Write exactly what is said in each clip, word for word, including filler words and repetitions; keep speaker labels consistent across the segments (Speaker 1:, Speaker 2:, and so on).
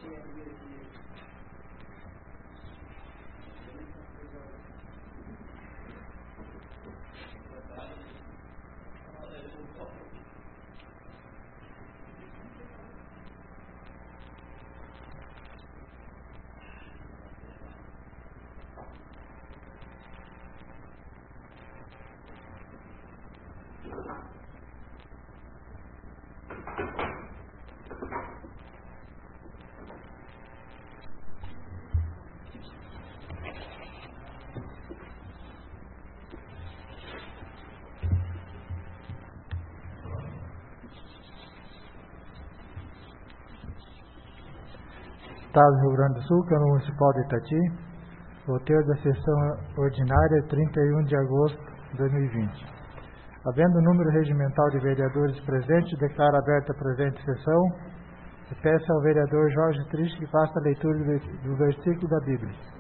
Speaker 1: Estado do Rio Grande do Sul, Câmara Municipal de Itati, roteiro da sessão ordinária, trinta e um de agosto de dois mil e vinte. Havendo o número regimental de vereadores presentes, declaro aberta a presente sessão e peço ao vereador Jorge Triste que faça a leitura do versículo da Bíblia.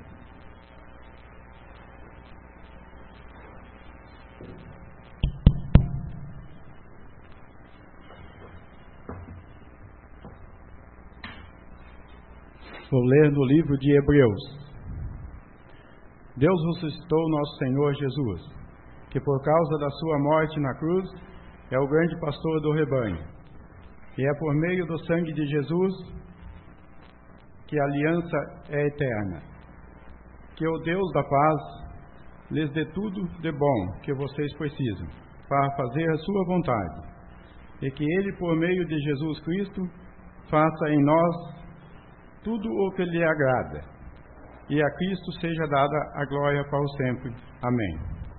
Speaker 2: Vou ler no livro de Hebreus. Deus ressuscitou nosso Senhor Jesus, que por causa da sua morte na cruz é o grande pastor do rebanho. E é por meio do sangue de Jesus que a aliança é eterna. Que o Deus da paz lhes dê tudo de bom que vocês precisam para fazer a sua vontade. E que Ele, por meio de Jesus Cristo, faça em nós tudo o que lhe agrada, e a Cristo seja dada a glória para o sempre. Amém.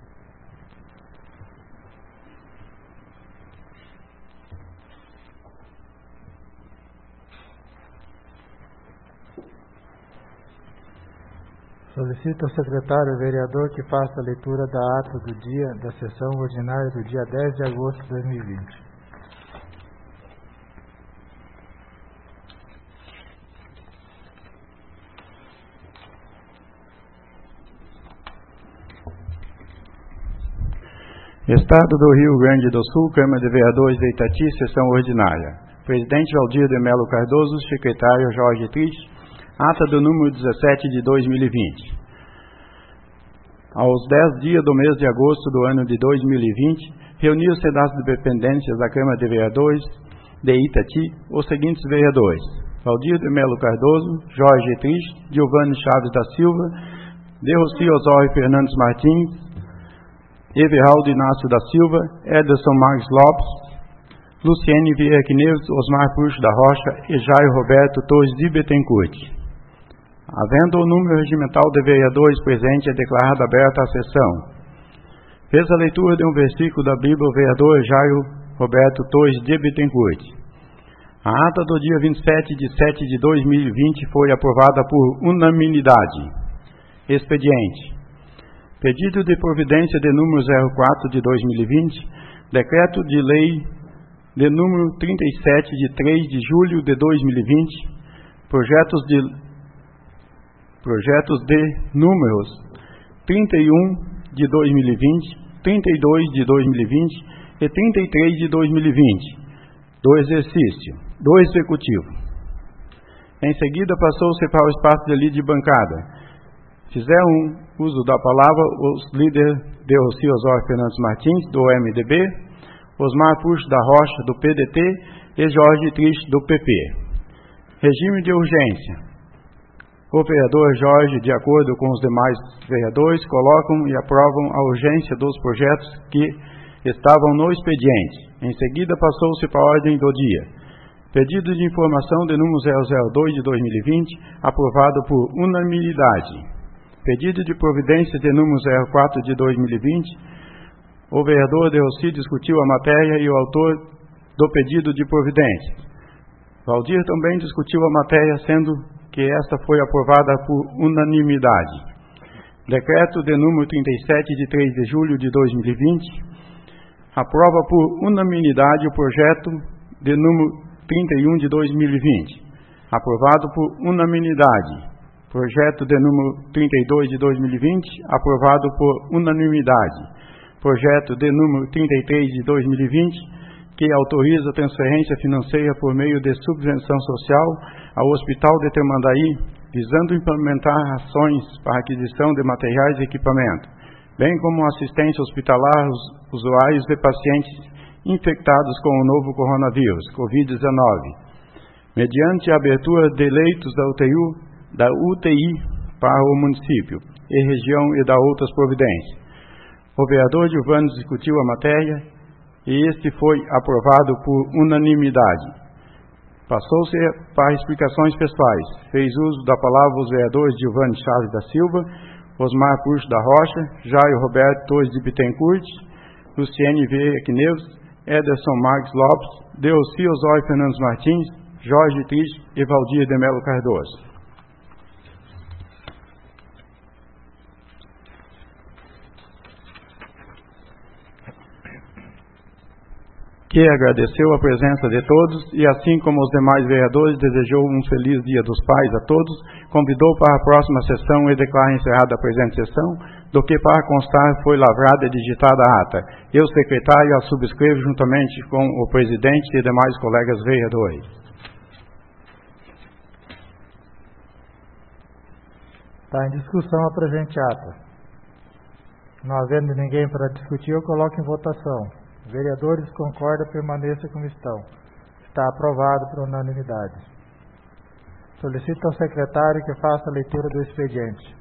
Speaker 1: Solicito ao secretário vereador que faça a leitura da ata do dia da sessão ordinária do dia dez de agosto de dois mil e vinte.
Speaker 2: Estado do Rio Grande do Sul, Câmara de Vereadores de Itati, sessão ordinária. Presidente Valdir de Melo Cardoso, secretário Jorge Triste, ata do número dezessete de dois mil e vinte. Aos dez dias do mês de agosto do ano de dois mil e vinte, reuniu-se das dependências da Câmara de Vereadores de Itati os seguintes vereadores: Valdir de Melo Cardoso, Jorge Triste, Giovanni Chaves da Silva, de Rossi Osório Fernandes Martins, Everaldo Inácio da Silva, Ederson Marques Lopes, Luciene Vieira Neves, Osmar Puxo da Rocha e Jair Roberto Torres de Betancourt. Havendo o número regimental de vereadores presente, é declarada aberta a sessão. Fez a leitura de um versículo da Bíblia o vereador Jair Roberto Torres de Betancourt. A ata do dia vinte e sete de setembro de dois mil e vinte foi aprovada por unanimidade. Expediente. Pedido de providência de número zero quatro de dois mil e vinte, decreto de lei de número trinta e sete de três de julho de dois mil e vinte, projetos de projetos de números trinta e um de dois mil e vinte, trinta e dois de dois mil e vinte e trinta e três de dois mil e vinte, do exercício, do executivo. Em seguida, passou-se para o espaço de lide de bancada. Fizeram uso da palavra os líderes de Rossi Osório Fernandes Martins, do M D B, Osmar Puxo da Rocha, do P D T, e Jorge Triste, do P P. Regime de urgência. O vereador Jorge, de acordo com os demais vereadores, colocam e aprovam a urgência dos projetos que estavam no expediente. Em seguida, passou-se para a ordem do dia. Pedido de informação de número zero zero dois de dois mil e vinte, aprovado por unanimidade. Pedido de providência de número zero quatro de dois mil e vinte, o vereador de Rossi discutiu a matéria e o autor do pedido de providência. Valdir também discutiu a matéria, sendo que esta foi aprovada por unanimidade. Decreto de número trinta e sete de três de julho de dois mil e vinte, aprova por unanimidade o projeto de número trinta e um de dois mil e vinte, aprovado por unanimidade. Projeto de número trinta e dois de dois mil e vinte, aprovado por unanimidade. Projeto de número trinta e três de dois mil e vinte, que autoriza a transferência financeira por meio de subvenção social ao Hospital de Tramandaí, visando implementar ações para aquisição de materiais e equipamento, bem como assistência hospitalar aos usuários de pacientes infectados com o novo coronavírus, covid dezenove, mediante a abertura de leitos da U T I, da U T I para o município e região e da outras providências. O vereador Giovanni discutiu a matéria e este foi aprovado por unanimidade. Passou-se para explicações pessoais. Fez uso da palavra os vereadores Giovanni Chaves da Silva, Osmar Puxo da Rocha, Jairo Roberto Torres de Bittencourt, Luciene Vieira Quineus, Ederson Marques Lopes, Deoci Osório Fernandes Martins, Jorge Triste e Valdir de Melo Cardoso. Que agradeceu a presença de todos e, assim como os demais vereadores, desejou um feliz Dia dos Pais a todos, convidou para a próxima sessão e declara encerrada a presente sessão, do que para constar foi lavrada e digitada a ata. Eu, secretário, a subscrevo juntamente com o presidente e demais colegas vereadores.
Speaker 1: Está em discussão a presente ata. Não havendo ninguém para discutir, eu coloco em votação. Vereadores, concorda, permaneça como estão. Está aprovado por unanimidade. Solicito ao secretário que faça a leitura do expediente.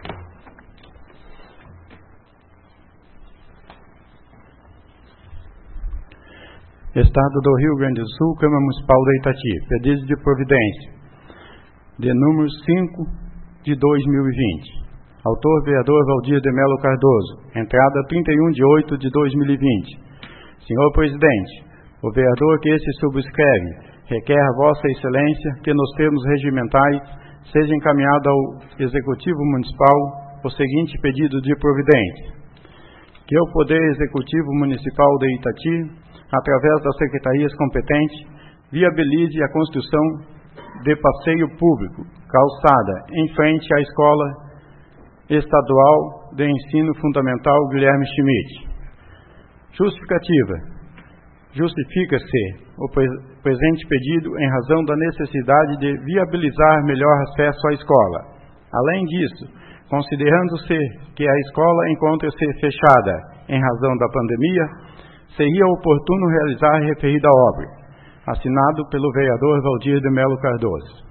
Speaker 2: Estado do Rio Grande do Sul, Câmara Municipal de Itati, pedido de providência, de número cinco de dois mil e vinte. Autor, vereador Valdir de Melo Cardoso. Entrada trinta e um de oito de dois mil e vinte. Senhor Presidente, o vereador que esse subscreve requer a Vossa Excelência que nos termos regimentais seja encaminhado ao Executivo Municipal o seguinte pedido de providência: que o Poder Executivo Municipal de Itati, através das secretarias competentes, viabilize a construção de passeio público, calçada, em frente à Escola Estadual de Ensino Fundamental Guilherme Schmidt. Justificativa. Justifica-se o presente pedido em razão da necessidade de viabilizar melhor acesso à escola. Além disso, considerando-se que a escola encontra-se fechada em razão da pandemia, seria oportuno realizar a referida obra. Assinado pelo vereador Valdir de Melo Cardoso.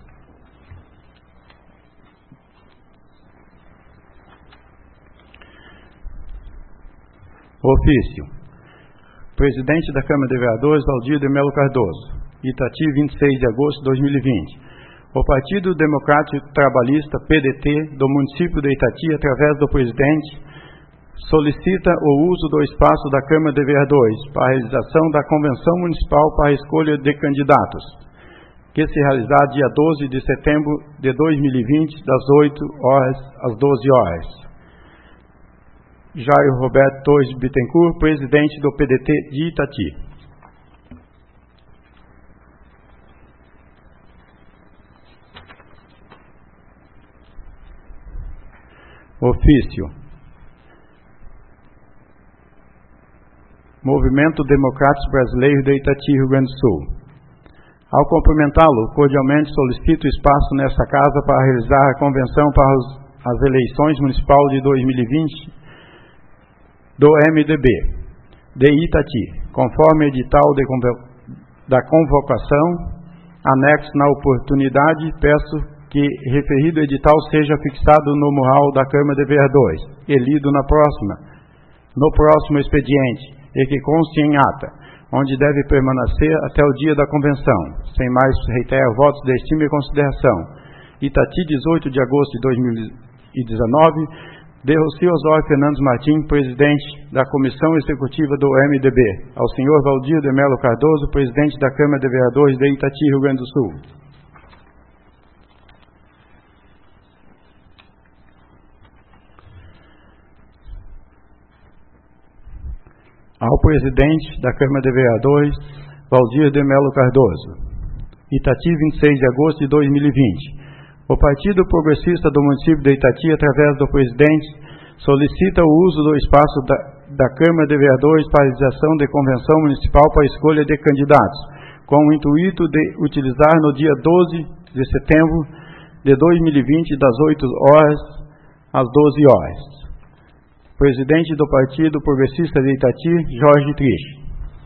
Speaker 2: Ofício. Presidente da Câmara de Vereadores, Valdir de Melo Cardoso. Itati, vinte e seis de agosto de dois mil e vinte. O Partido Democrático Trabalhista, P D T, do município de Itati, através do presidente, solicita o uso do espaço da Câmara de Vereadores para a realização da Convenção Municipal para a escolha de candidatos, que se realizará dia doze de setembro de dois mil e vinte, das oito horas às doze horas. Jairo Roberto Torres de Bittencourt, presidente do P D T de Itati. Ofício. Movimento Democrático Brasileiro de Itati, Rio Grande do Sul. Ao cumprimentá-lo, cordialmente solicito espaço nesta casa para realizar a convenção para os, as eleições municipais de dois mil e vinte do M D B de Itati, conforme edital de convo- da convocação, anexo na oportunidade, peço que referido edital seja fixado no mural da Câmara de Vereadores e lido na próxima, no próximo expediente, e que conste em ata, onde deve permanecer até o dia da convenção. Sem mais, reitero votos de estima e consideração. Itati, dezoito de agosto de dois mil e dezenove, Deoci Osório Fernandes Martins, presidente da Comissão Executiva do M D B. Ao senhor Valdir de Melo Cardoso, presidente da Câmara de Vereadores de Itati, Rio Grande do Sul. Ao presidente da Câmara de Vereadores, Valdir de Melo Cardoso. Itati, vinte e seis de agosto de dois mil e vinte. O Partido Progressista do município de Itati, através do presidente, solicita o uso do espaço da, da Câmara de Vereadores para a realização de convenção municipal para a escolha de candidatos, com o intuito de utilizar no dia doze de setembro de dois mil e vinte, das oito horas às doze horas. Presidente do Partido Progressista de Itati, Jorge Triste.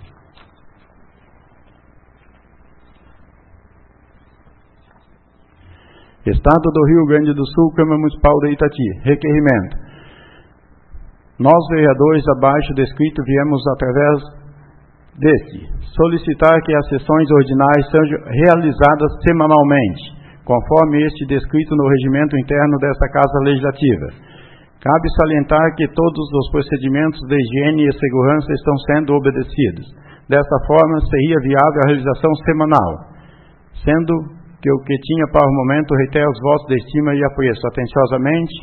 Speaker 2: Estado do Rio Grande do Sul, Câmara Municipal de Itati. Requerimento. Nós, vereadores abaixo descrito, viemos através deste solicitar que as sessões ordinárias sejam realizadas semanalmente, conforme este descrito no regimento interno desta Casa Legislativa. Cabe salientar que todos os procedimentos de higiene e segurança estão sendo obedecidos. Desta forma, seria viável a realização semanal, sendo que o que tinha para o momento reitera os votos de estima e apreço. Atenciosamente,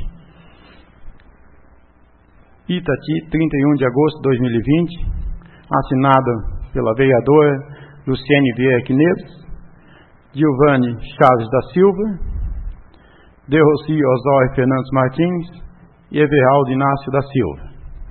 Speaker 2: Itati, trinta e um de agosto de dois mil e vinte, assinado pela vereadora Luciene Vieira Quineves, Giovanni Chaves da Silva, De Rossi Osório Fernandes Martins e Everaldo Inácio da Silva.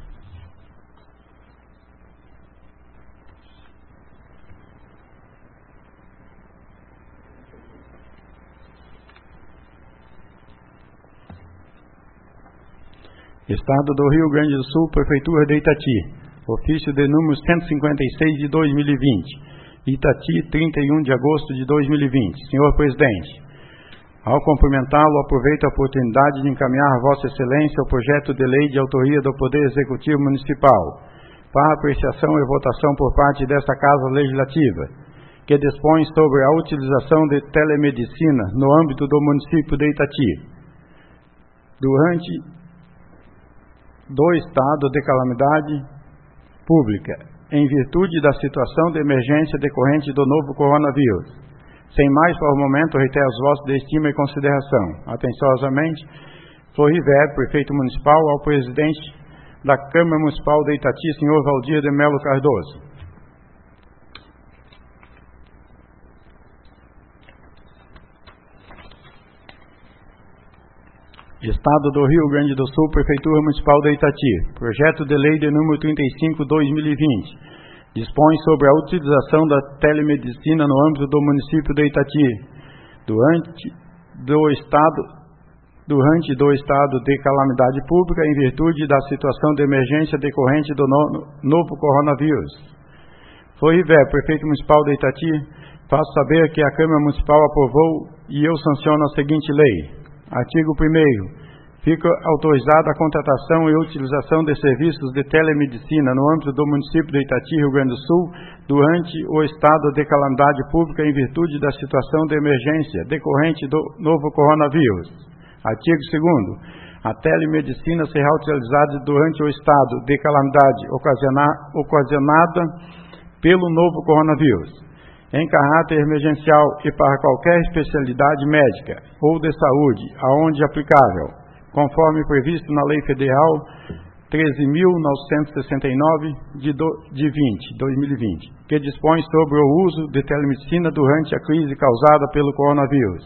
Speaker 2: Estado do Rio Grande do Sul, Prefeitura de Itati, ofício de número cento e cinquenta e seis de dois mil e vinte, Itati, trinta e um de agosto de dois mil e vinte. Senhor Presidente, ao cumprimentá-lo, aproveito a oportunidade de encaminhar a Vossa Excelência o projeto de lei de autoria do Poder Executivo Municipal, para apreciação e votação por parte desta Casa Legislativa, que dispõe sobre a utilização de telemedicina no âmbito do município de Itati, durante do estado de calamidade pública, em virtude da situação de emergência decorrente do novo coronavírus. Sem mais, para o momento, reitero os votos de estima e consideração. Atenciosamente, Floriver, Prefeito Municipal, ao Presidente da Câmara Municipal de Itati, senhor Valdir de Melo Cardoso. Estado do Rio Grande do Sul, Prefeitura Municipal de Itati. Projeto de Lei de número trinta e cinco, dois mil e vinte. Dispõe sobre a utilização da telemedicina no âmbito do município de Itati, durante do estado, durante do estado de calamidade pública, em virtude da situação de emergência decorrente do no, novo coronavírus. Floriver, Prefeito Municipal de Itati, faço saber que a Câmara Municipal aprovou e eu sanciono a seguinte lei. Artigo primeiro. Fica autorizada a contratação e utilização de serviços de telemedicina no âmbito do município de Itati, Rio Grande do Sul, durante o estado de calamidade pública em virtude da situação de emergência decorrente do novo coronavírus. Artigo segundo. A telemedicina será utilizada durante o estado de calamidade ocasionada pelo novo coronavírus, em caráter emergencial e para qualquer especialidade médica ou de saúde, aonde aplicável, conforme previsto na Lei Federal treze mil novecentos e sessenta e nove de dois mil e vinte, que dispõe sobre o uso de telemedicina durante a crise causada pelo coronavírus.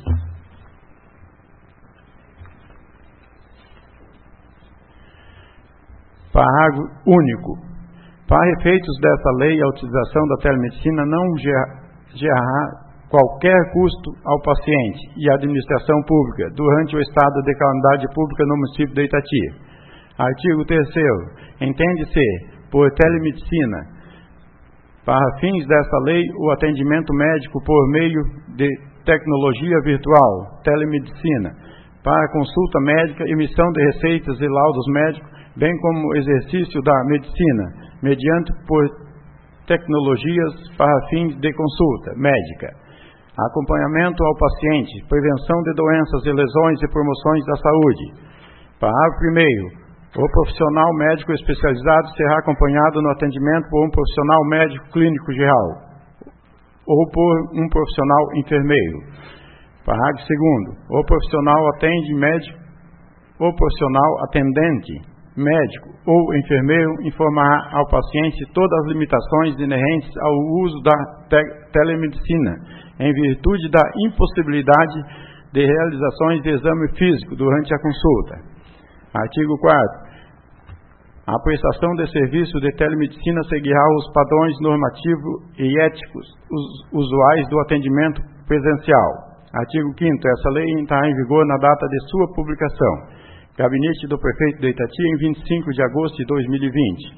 Speaker 2: Parágrafo único. Para efeitos dessa lei, a utilização da telemedicina não gera gerará qualquer custo ao paciente e à administração pública durante o estado de calamidade pública no município de Itati. Artigo terceiro. Entende-se por telemedicina, para fins dessa lei, o atendimento médico por meio de tecnologia virtual, telemedicina, para consulta médica, emissão de receitas e laudos médicos, bem como o exercício da medicina, mediante por tecnologias para fins de consulta médica, acompanhamento ao paciente, prevenção de doenças e lesões e promoções da saúde. Parágrafo primeiro. O profissional médico especializado será acompanhado no atendimento por um profissional médico clínico geral ou por um profissional enfermeiro. Parágrafo segundo. O profissional atende médico, o profissional atendente médico ou enfermeiro informará ao paciente todas as limitações inerentes ao uso da te- telemedicina, em virtude da impossibilidade de realizações de exame físico durante a consulta. Artigo quarto. A prestação de serviço de telemedicina seguirá os padrões normativos e éticos usuais do atendimento presencial. Artigo quinto. Essa lei entrará em vigor na data de sua publicação. Gabinete do Prefeito de Itati, em vinte e cinco de agosto de dois mil e vinte.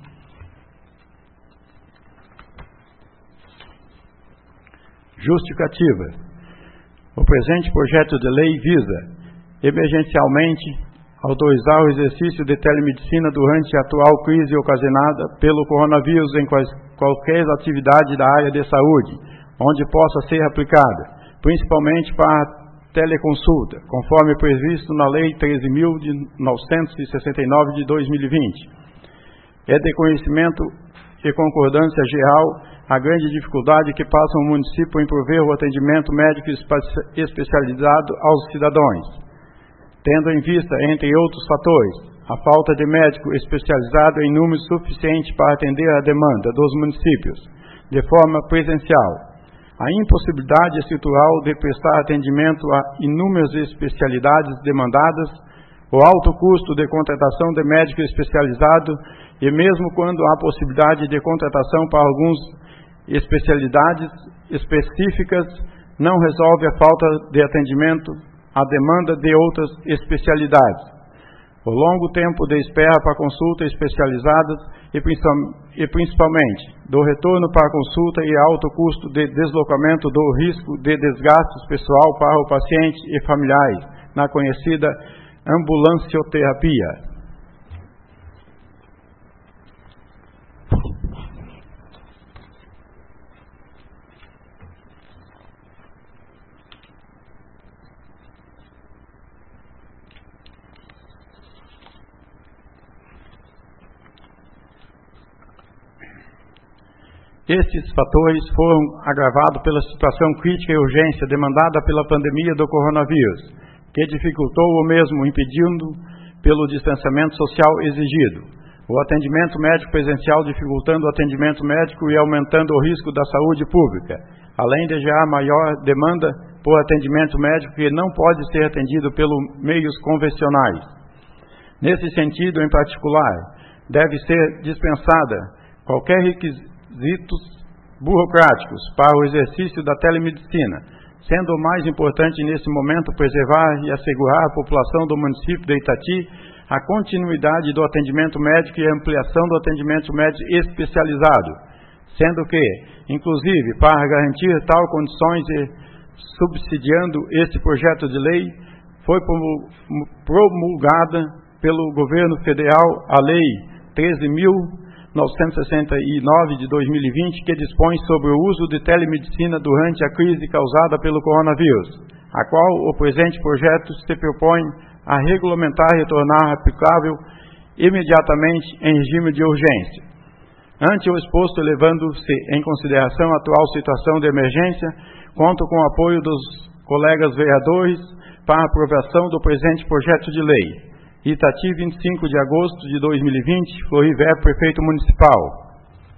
Speaker 2: Justificativa. O presente projeto de lei visa, emergencialmente, autorizar o exercício de telemedicina durante a atual crise ocasionada pelo coronavírus em quais, qualquer atividade da área de saúde, onde possa ser aplicada, principalmente para a teleconsulta, conforme previsto na Lei treze mil novecentos e sessenta e nove de dois mil e vinte. É de conhecimento e concordância geral a grande dificuldade que passa o município em prover o atendimento médico especializado aos cidadãos, tendo em vista, entre outros fatores, a falta de médico especializado em número suficiente para atender a demanda dos municípios, de forma presencial, a impossibilidade estrutural de prestar atendimento a inúmeras especialidades demandadas, o alto custo de contratação de médico especializado e mesmo quando há possibilidade de contratação para algumas especialidades específicas, não resolve a falta de atendimento à demanda de outras especialidades. O longo tempo de espera para consulta especializadas e, e principalmente do retorno para a consulta e alto custo de deslocamento do risco de desgastes pessoal para o paciente e familiares na conhecida ambulancioterapia. Estes fatores foram agravados pela situação crítica e urgência demandada pela pandemia do coronavírus, que dificultou o mesmo, impedindo pelo distanciamento social exigido, o atendimento médico presencial dificultando o atendimento médico e aumentando o risco da saúde pública, além de gerar maior demanda por atendimento médico que não pode ser atendido pelos meios convencionais. Nesse sentido, em particular, deve ser dispensada qualquer requisito burocráticos para o exercício da telemedicina, sendo o mais importante nesse momento preservar e assegurar à população do município de Itati a continuidade do atendimento médico e a ampliação do atendimento médico especializado, sendo que, inclusive, para garantir tal condições e subsidiando este projeto de lei, foi promulgada pelo governo federal a Lei treze mil novecentos e sessenta e nove de dois mil e vinte, que dispõe sobre o uso de telemedicina durante a crise causada pelo coronavírus, a qual o presente projeto se propõe a regulamentar e tornar aplicável imediatamente em regime de urgência. Ante o exposto, levando-se em consideração a atual situação de emergência, conto com o apoio dos colegas vereadores para a aprovação do presente projeto de lei. Itati, vinte e cinco de agosto de dois mil e vinte, Floriver, Prefeito Municipal.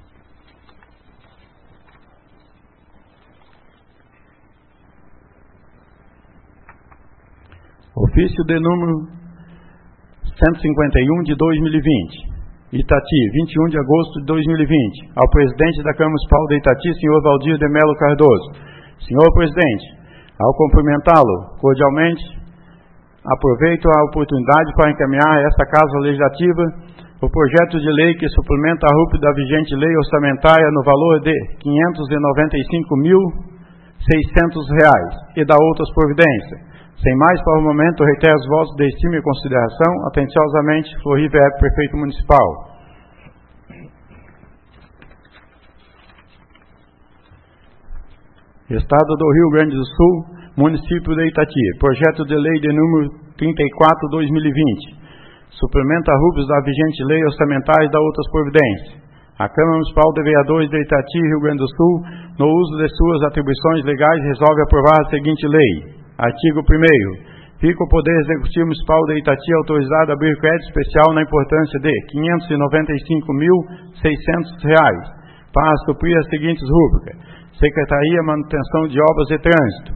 Speaker 2: Ofício de número cento e cinquenta e um de dois mil e vinte. Itati, vinte e um de agosto de dois mil e vinte. Ao Presidente da Câmara Municipal de Itati, senhor Valdir de Melo Cardoso. Senhor Presidente, ao cumprimentá-lo cordialmente, aproveito a oportunidade para encaminhar a esta Casa Legislativa o projeto de lei que suplementa a R U P da vigente lei orçamentária no valor de quinhentos e noventa e cinco mil seiscentos reais e da outras providências. Sem mais, para o momento, reitero os votos de estima e consideração. Atenciosamente, Floriver, Prefeito Municipal. Estado do Rio Grande do Sul, Município de Itati, projeto de lei de número trinta e quatro de dois mil e vinte, suplementa a R U P da vigente lei orçamentária e da outras providências. A Câmara Municipal de Vereadores de Itati, Rio Grande do Sul, no uso de suas atribuições legais, resolve aprovar a seguinte lei. Artigo primeiro. Fica o Poder Executivo Municipal de Itati autorizado a abrir crédito especial na importância de quinhentos e noventa e cinco mil seiscentos reais para suprir as seguintes rúbricas: Secretaria, Manutenção de Obras e Trânsito,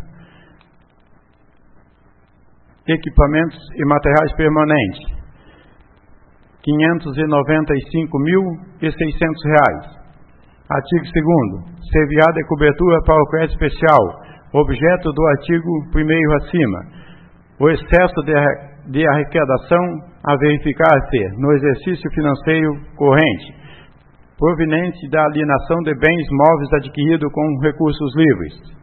Speaker 2: equipamentos e materiais permanentes, quinhentos e noventa e cinco mil e seiscentos reais. Artigo segundo. Servirá de cobertura para o crédito especial, objeto do artigo primeiro acima, o excesso de, de arrecadação a verificar-se no exercício financeiro corrente, proveniente da alienação de bens móveis adquirido com recursos livres.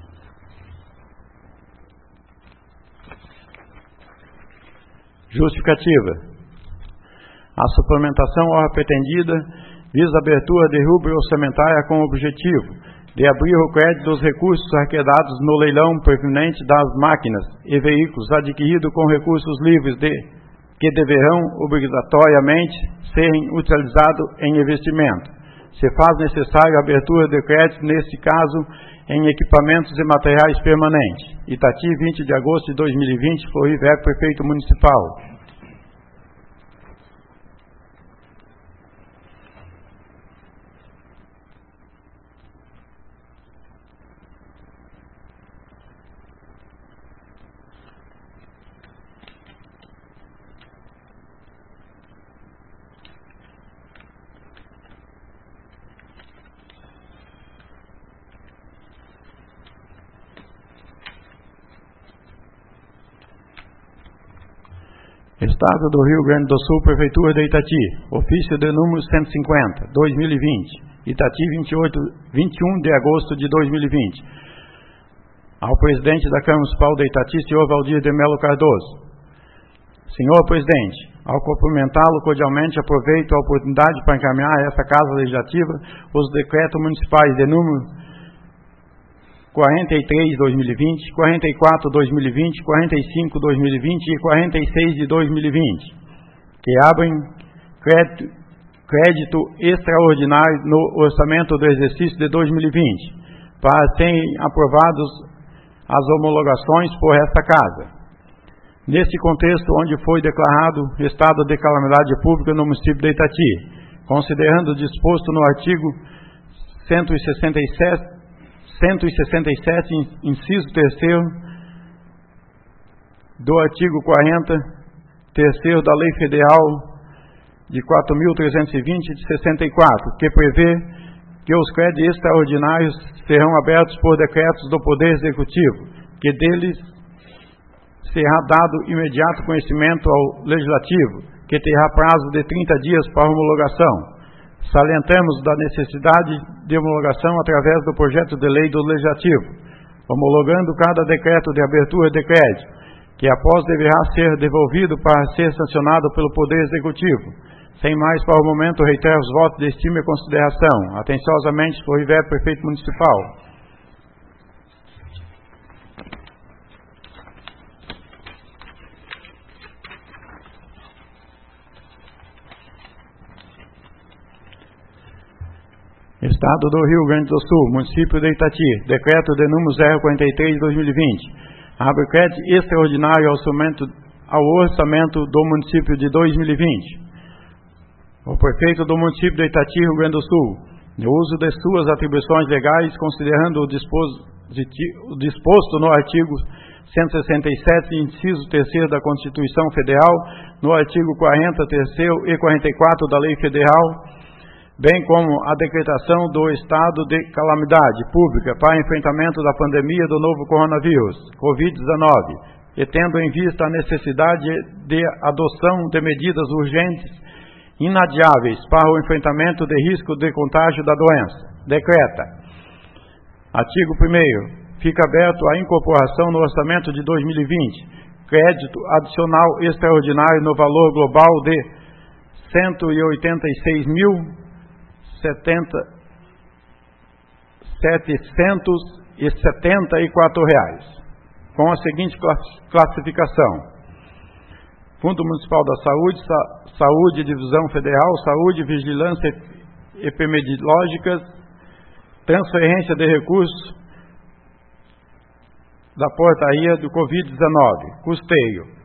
Speaker 2: Justificativa. A suplementação ora pretendida visa a abertura de rubro orçamentária com o objetivo de abrir o crédito dos recursos arrecadados no leilão proveniente das máquinas e veículos adquiridos com recursos livres de, que deverão obrigatoriamente serem utilizados em investimento. Se faz necessário a abertura de crédito, neste caso, em equipamentos e materiais permanentes. Itati, vinte de agosto de dois mil e vinte, Floriver, Prefeito Municipal. Estado do Rio Grande do Sul, Prefeitura de Itati, ofício de número cento e cinquenta, dois mil e vinte, Itati, vinte e oito, vinte e um de agosto de dois mil e vinte. Ao presidente da Câmara Municipal de Itati, senhor Valdir de Melo Cardoso. Senhor presidente, ao cumprimentá-lo cordialmente, aproveito a oportunidade para encaminhar a essa Casa Legislativa os decretos municipais de número quarenta e três de dois mil e vinte, quarenta e quatro de dois mil e vinte, quarenta e cinco de dois mil e vinte e quarenta e seis de dois mil e vinte, que abrem crédito, crédito extraordinário no orçamento do exercício de dois mil e vinte, para serem aprovados as homologações por esta Casa. Neste contexto, onde foi declarado estado de calamidade pública no município de Itati, considerando o disposto no artigo cento e sessenta e sete, cento e sessenta e sete, inciso terceiro, do artigo quarenta, terceiro da Lei Federal de quatro mil trezentos e vinte de sessenta e quatro, que prevê que os créditos extraordinários serão abertos por decretos do Poder Executivo, que deles será dado imediato conhecimento ao Legislativo, que terá prazo de trinta dias para homologação. Salientamos da necessidade de homologação através do projeto de lei do Legislativo, homologando cada decreto de abertura de crédito, que após deverá ser devolvido para ser sancionado pelo Poder Executivo. Sem mais, para o momento, reitero os votos de estima e consideração. Atenciosamente, Floriver, Prefeito Municipal. Estado do Rio Grande do Sul, município de Itati, decreto de número zero quarenta e três de dois mil e vinte, abre crédito extraordinário ao orçamento, ao orçamento do município de dois mil e vinte. O prefeito do município de Itati, Rio Grande do Sul, no uso de suas atribuições legais, considerando o disposto, o disposto no artigo cento e sessenta e sete, inciso terceiro da Constituição Federal, no artigo quarenta, terceiro e quarenta e quatro da Lei Federal, bem como a decretação do estado de calamidade pública para enfrentamento da pandemia do novo coronavírus, covid dezenove, e tendo em vista a necessidade de adoção de medidas urgentes inadiáveis para o enfrentamento de risco de contágio da doença, decreta. Artigo primeiro. Fica aberto a incorporação no orçamento de dois mil e vinte, crédito adicional extraordinário no valor global de cento e oitenta e seis mil setecentos e setenta e quatro reais, com a seguinte classificação: Fundo Municipal da Saúde, Sa Saúde, Divisão Federal, Saúde, Vigilância Epidemiológicas, transferência de recursos da portaria do covid dezenove, custeio.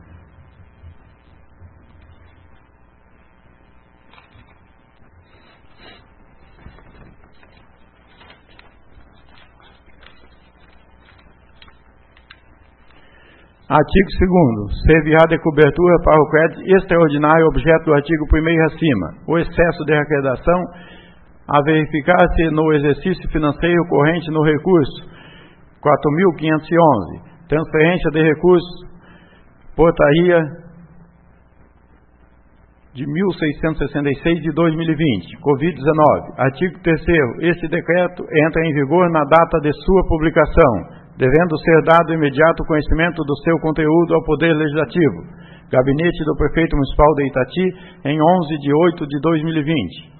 Speaker 2: Artigo segundo. Servirá de cobertura para o crédito extraordinário objeto do artigo primeiro acima o excesso de arrecadação a verificar-se no exercício financeiro corrente no recurso quatro mil quinhentos e onze, transferência de recursos, portaria de mil seiscentos e sessenta e seis de dois mil e vinte, covid dezenove. Artigo terceiro. Este decreto entra em vigor na data de sua publicação, devendo ser dado imediato conhecimento do seu conteúdo ao Poder Legislativo. Gabinete do Prefeito Municipal de Itati, em onze de oito de dois mil e vinte.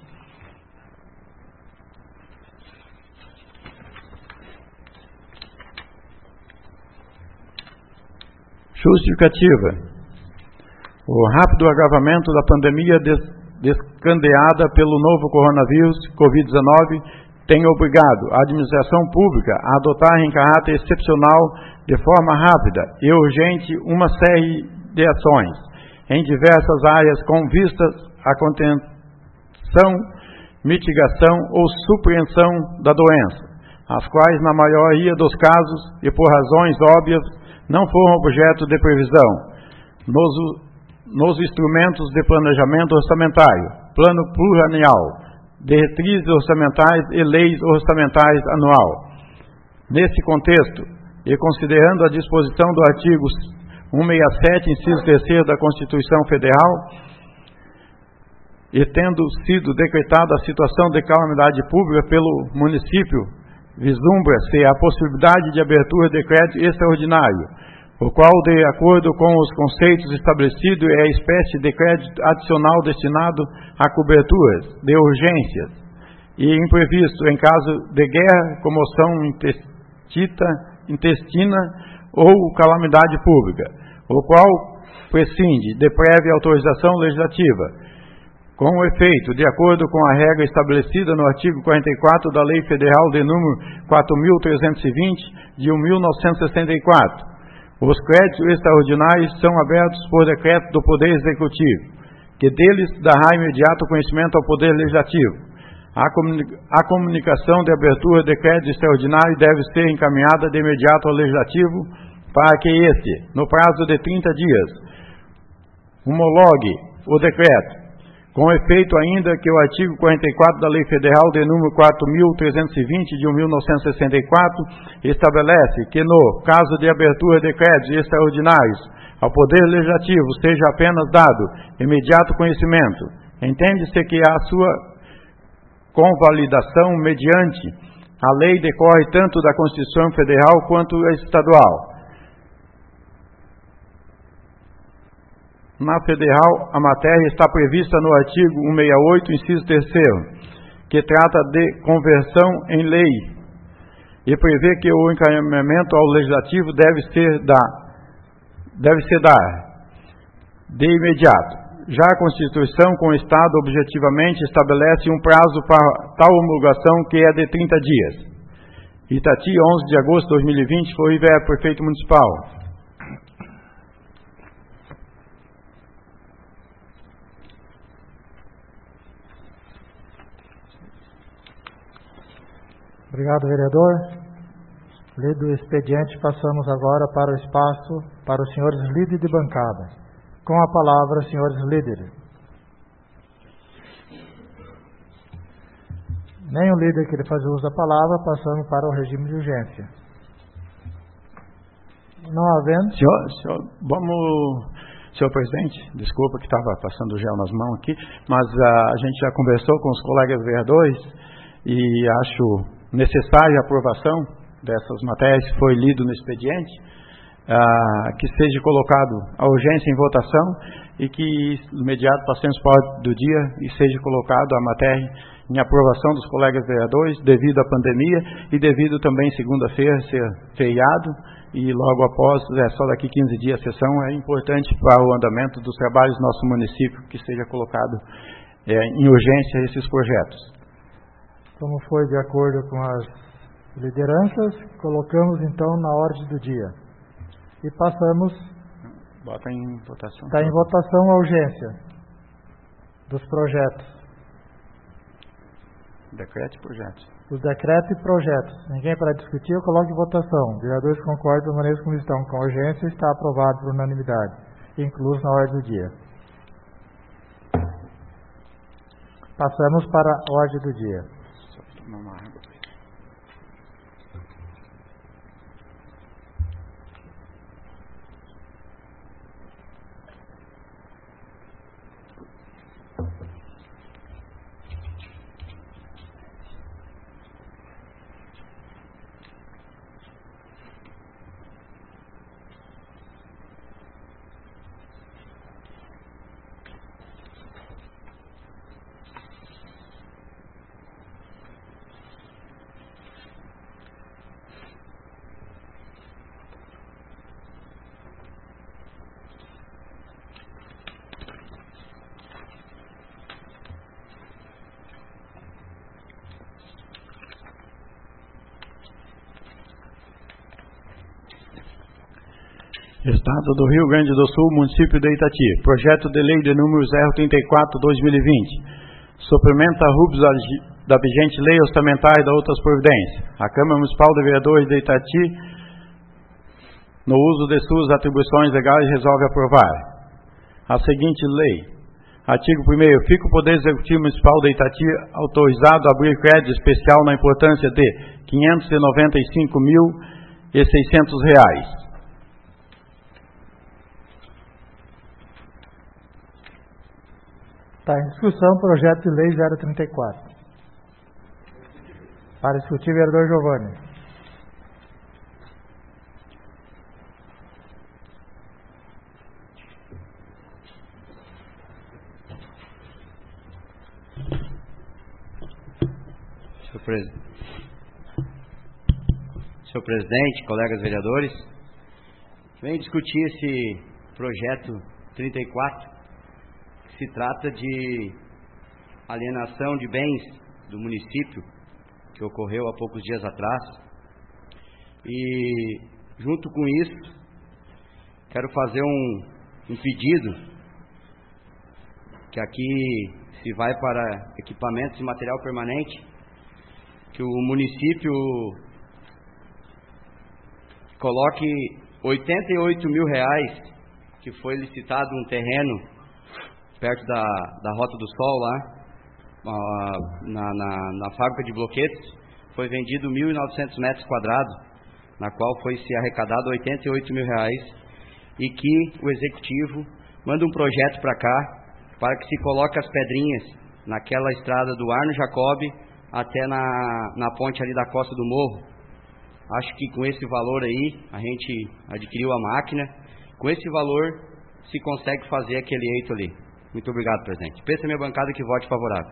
Speaker 2: Justificativa. O rápido agravamento da pandemia des descandeada pelo novo coronavírus covid dezenove tem obrigado a administração pública a adotar em caráter excepcional, de forma rápida e urgente, uma série de ações em diversas áreas com vistas à contenção, mitigação ou supreensão da doença, as quais, na maioria dos casos e por razões óbvias, não foram objeto de previsão nos, nos instrumentos de planejamento orçamentário, plano plurianual, diretrizes orçamentais e leis orçamentais anual. Nesse contexto, e considerando a disposição do artigo cento e sessenta e sete, inciso terceiro da Constituição Federal, e tendo sido decretada a situação de calamidade pública pelo município, vislumbra-se a possibilidade de abertura de crédito extraordinário, o qual, de acordo com os conceitos estabelecidos, é a espécie de crédito adicional destinado a coberturas de urgências e imprevisto em caso de guerra, comoção intestita, intestina ou calamidade pública, o qual prescinde de prévia autorização legislativa, com efeito, de acordo com a regra estabelecida no artigo quarenta e quatro da Lei Federal de número quatro mil trezentos e vinte, de mil novecentos e sessenta e quatro. Os créditos extraordinários são abertos por decreto do Poder Executivo, que deles dará imediato conhecimento ao Poder Legislativo. A, comuni a comunicação de abertura de crédito extraordinário deve ser encaminhada de imediato ao Legislativo para que este, no prazo de trinta dias, homologue o decreto, com efeito ainda que o artigo quarenta e quatro da Lei Federal de número quatro mil trezentos e vinte, de mil novecentos e sessenta e quatro, estabelece que, no caso de abertura de créditos extraordinários, ao Poder Legislativo seja apenas dado imediato conhecimento. Entende-se que a sua convalidação mediante a lei decorre tanto da Constituição Federal quanto a estadual. Na federal, a matéria está prevista no artigo cento e sessenta e oito, inciso terceiro, que trata de conversão em lei e prevê que o encaminhamento ao legislativo deve ser da deve ser dar de imediato. Já a Constituição com o Estado objetivamente estabelece um prazo para tal homologação que é de trinta dias. Itati, onze de agosto de dois mil e vinte, foi o prefeito municipal.
Speaker 1: Obrigado, vereador. Lido o expediente, passamos agora para o espaço para os senhores líderes de bancada. Com a palavra, senhores líderes. Nem o líder que ele faz uso da palavra, passamos para o regime de urgência. Não havendo...
Speaker 2: Senhor, senhor, vamos... Senhor presidente, desculpa que estava passando gel nas mãos aqui, mas uh, a gente já conversou com os colegas vereadores e acho necessária a aprovação dessas matérias que foi lido no expediente, uh, que seja colocado a urgência em votação e que imediato passemos para o do dia e seja colocado a matéria em aprovação dos colegas vereadores devido à pandemia e devido também segunda-feira ser feriado e logo após, é só daqui quinze dias a sessão, é importante para o andamento dos trabalhos do nosso município que seja colocado é, em urgência esses projetos.
Speaker 1: Como foi de acordo com as lideranças, colocamos então na ordem do dia. E passamos...
Speaker 2: Bota em votação.
Speaker 1: Está em votação a urgência dos projetos.
Speaker 2: Decreto e projetos.
Speaker 1: Os decretos e projetos. Ninguém para discutir, eu coloco em votação. Vereadores concordam, permaneçam como estão. Com urgência, está aprovado por unanimidade, incluso na ordem do dia. Passamos para a ordem do dia. Só tomar uma água.
Speaker 2: Estado do Rio Grande do Sul, município de Itati. Projeto de lei de número zero trinta e quatro barra dois mil e vinte. Suplementa rubros da vigente lei orçamentária e da outras providências. A Câmara Municipal de Vereadores de Itati, no uso de suas atribuições legais, resolve aprovar a seguinte lei. Artigo primeiro. Fica o Poder Executivo Municipal de Itati autorizado a abrir crédito especial na importância de quinhentos e noventa e cinco mil e seiscentos reais.
Speaker 1: Está em discussão o projeto de lei zero trinta e quatro. Para discutir, vereador Giovanni.
Speaker 3: Senhor, pres... Senhor presidente, colegas vereadores, venho discutir esse projeto trinta e quatro. Se trata de alienação de bens do município, que ocorreu há poucos dias atrás. E, junto com isso, quero fazer um, um pedido, que aqui se vai para equipamentos e material permanente, que o município coloque oitenta e oito mil reais, que foi licitado um terreno perto da, da Rota do Sol, lá, na, na, na fábrica de bloquetes. Foi vendido mil e novecentos metros quadrados, na qual foi se arrecadado oitenta e oito mil reais, e que o Executivo manda um projeto para cá, para que se coloque as pedrinhas naquela estrada do Arno Jacob, até na, na ponte ali da Costa do Morro. Acho que com esse valor aí, a gente adquiriu a máquina, com esse valor se consegue fazer aquele eito ali. Muito obrigado, presidente. Peço a minha bancada que vote favorável.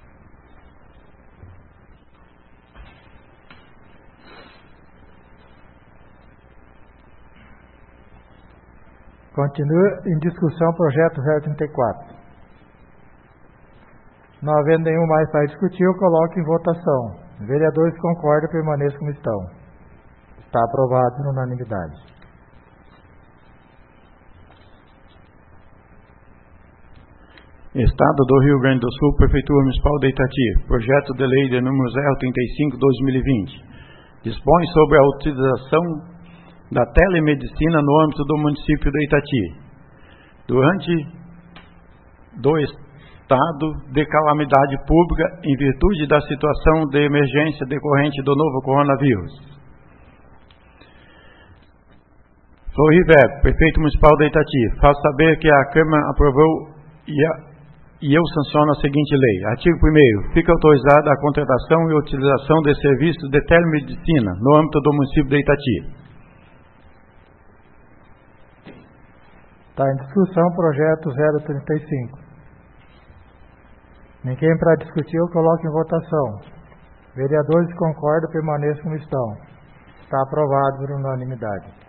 Speaker 1: Continua em discussão o projeto zero trinta e quatro. Não havendo nenhum mais para discutir, eu coloco em votação. Vereadores concordam, permaneçam como estão. Está aprovado por unanimidade.
Speaker 2: Estado do Rio Grande do Sul, Prefeitura Municipal de Itati. Projeto de lei de número zero trinta e cinco barra dois mil e vinte. Dispõe sobre a utilização da telemedicina no âmbito do município de Itati. Durante do estado de calamidade pública em virtude da situação de emergência decorrente do novo coronavírus. Floriver, Prefeito Municipal de Itati, faço saber que a Câmara aprovou e a E eu sanciono a seguinte lei. Artigo primeiro. Fica autorizada a contratação e utilização de serviços de telemedicina no âmbito do município de Itati.
Speaker 1: Está em discussão o projeto zero trinta e cinco. Ninguém para discutir, eu coloco em votação. Vereadores concordam, permaneçam como estão. Está aprovado por unanimidade.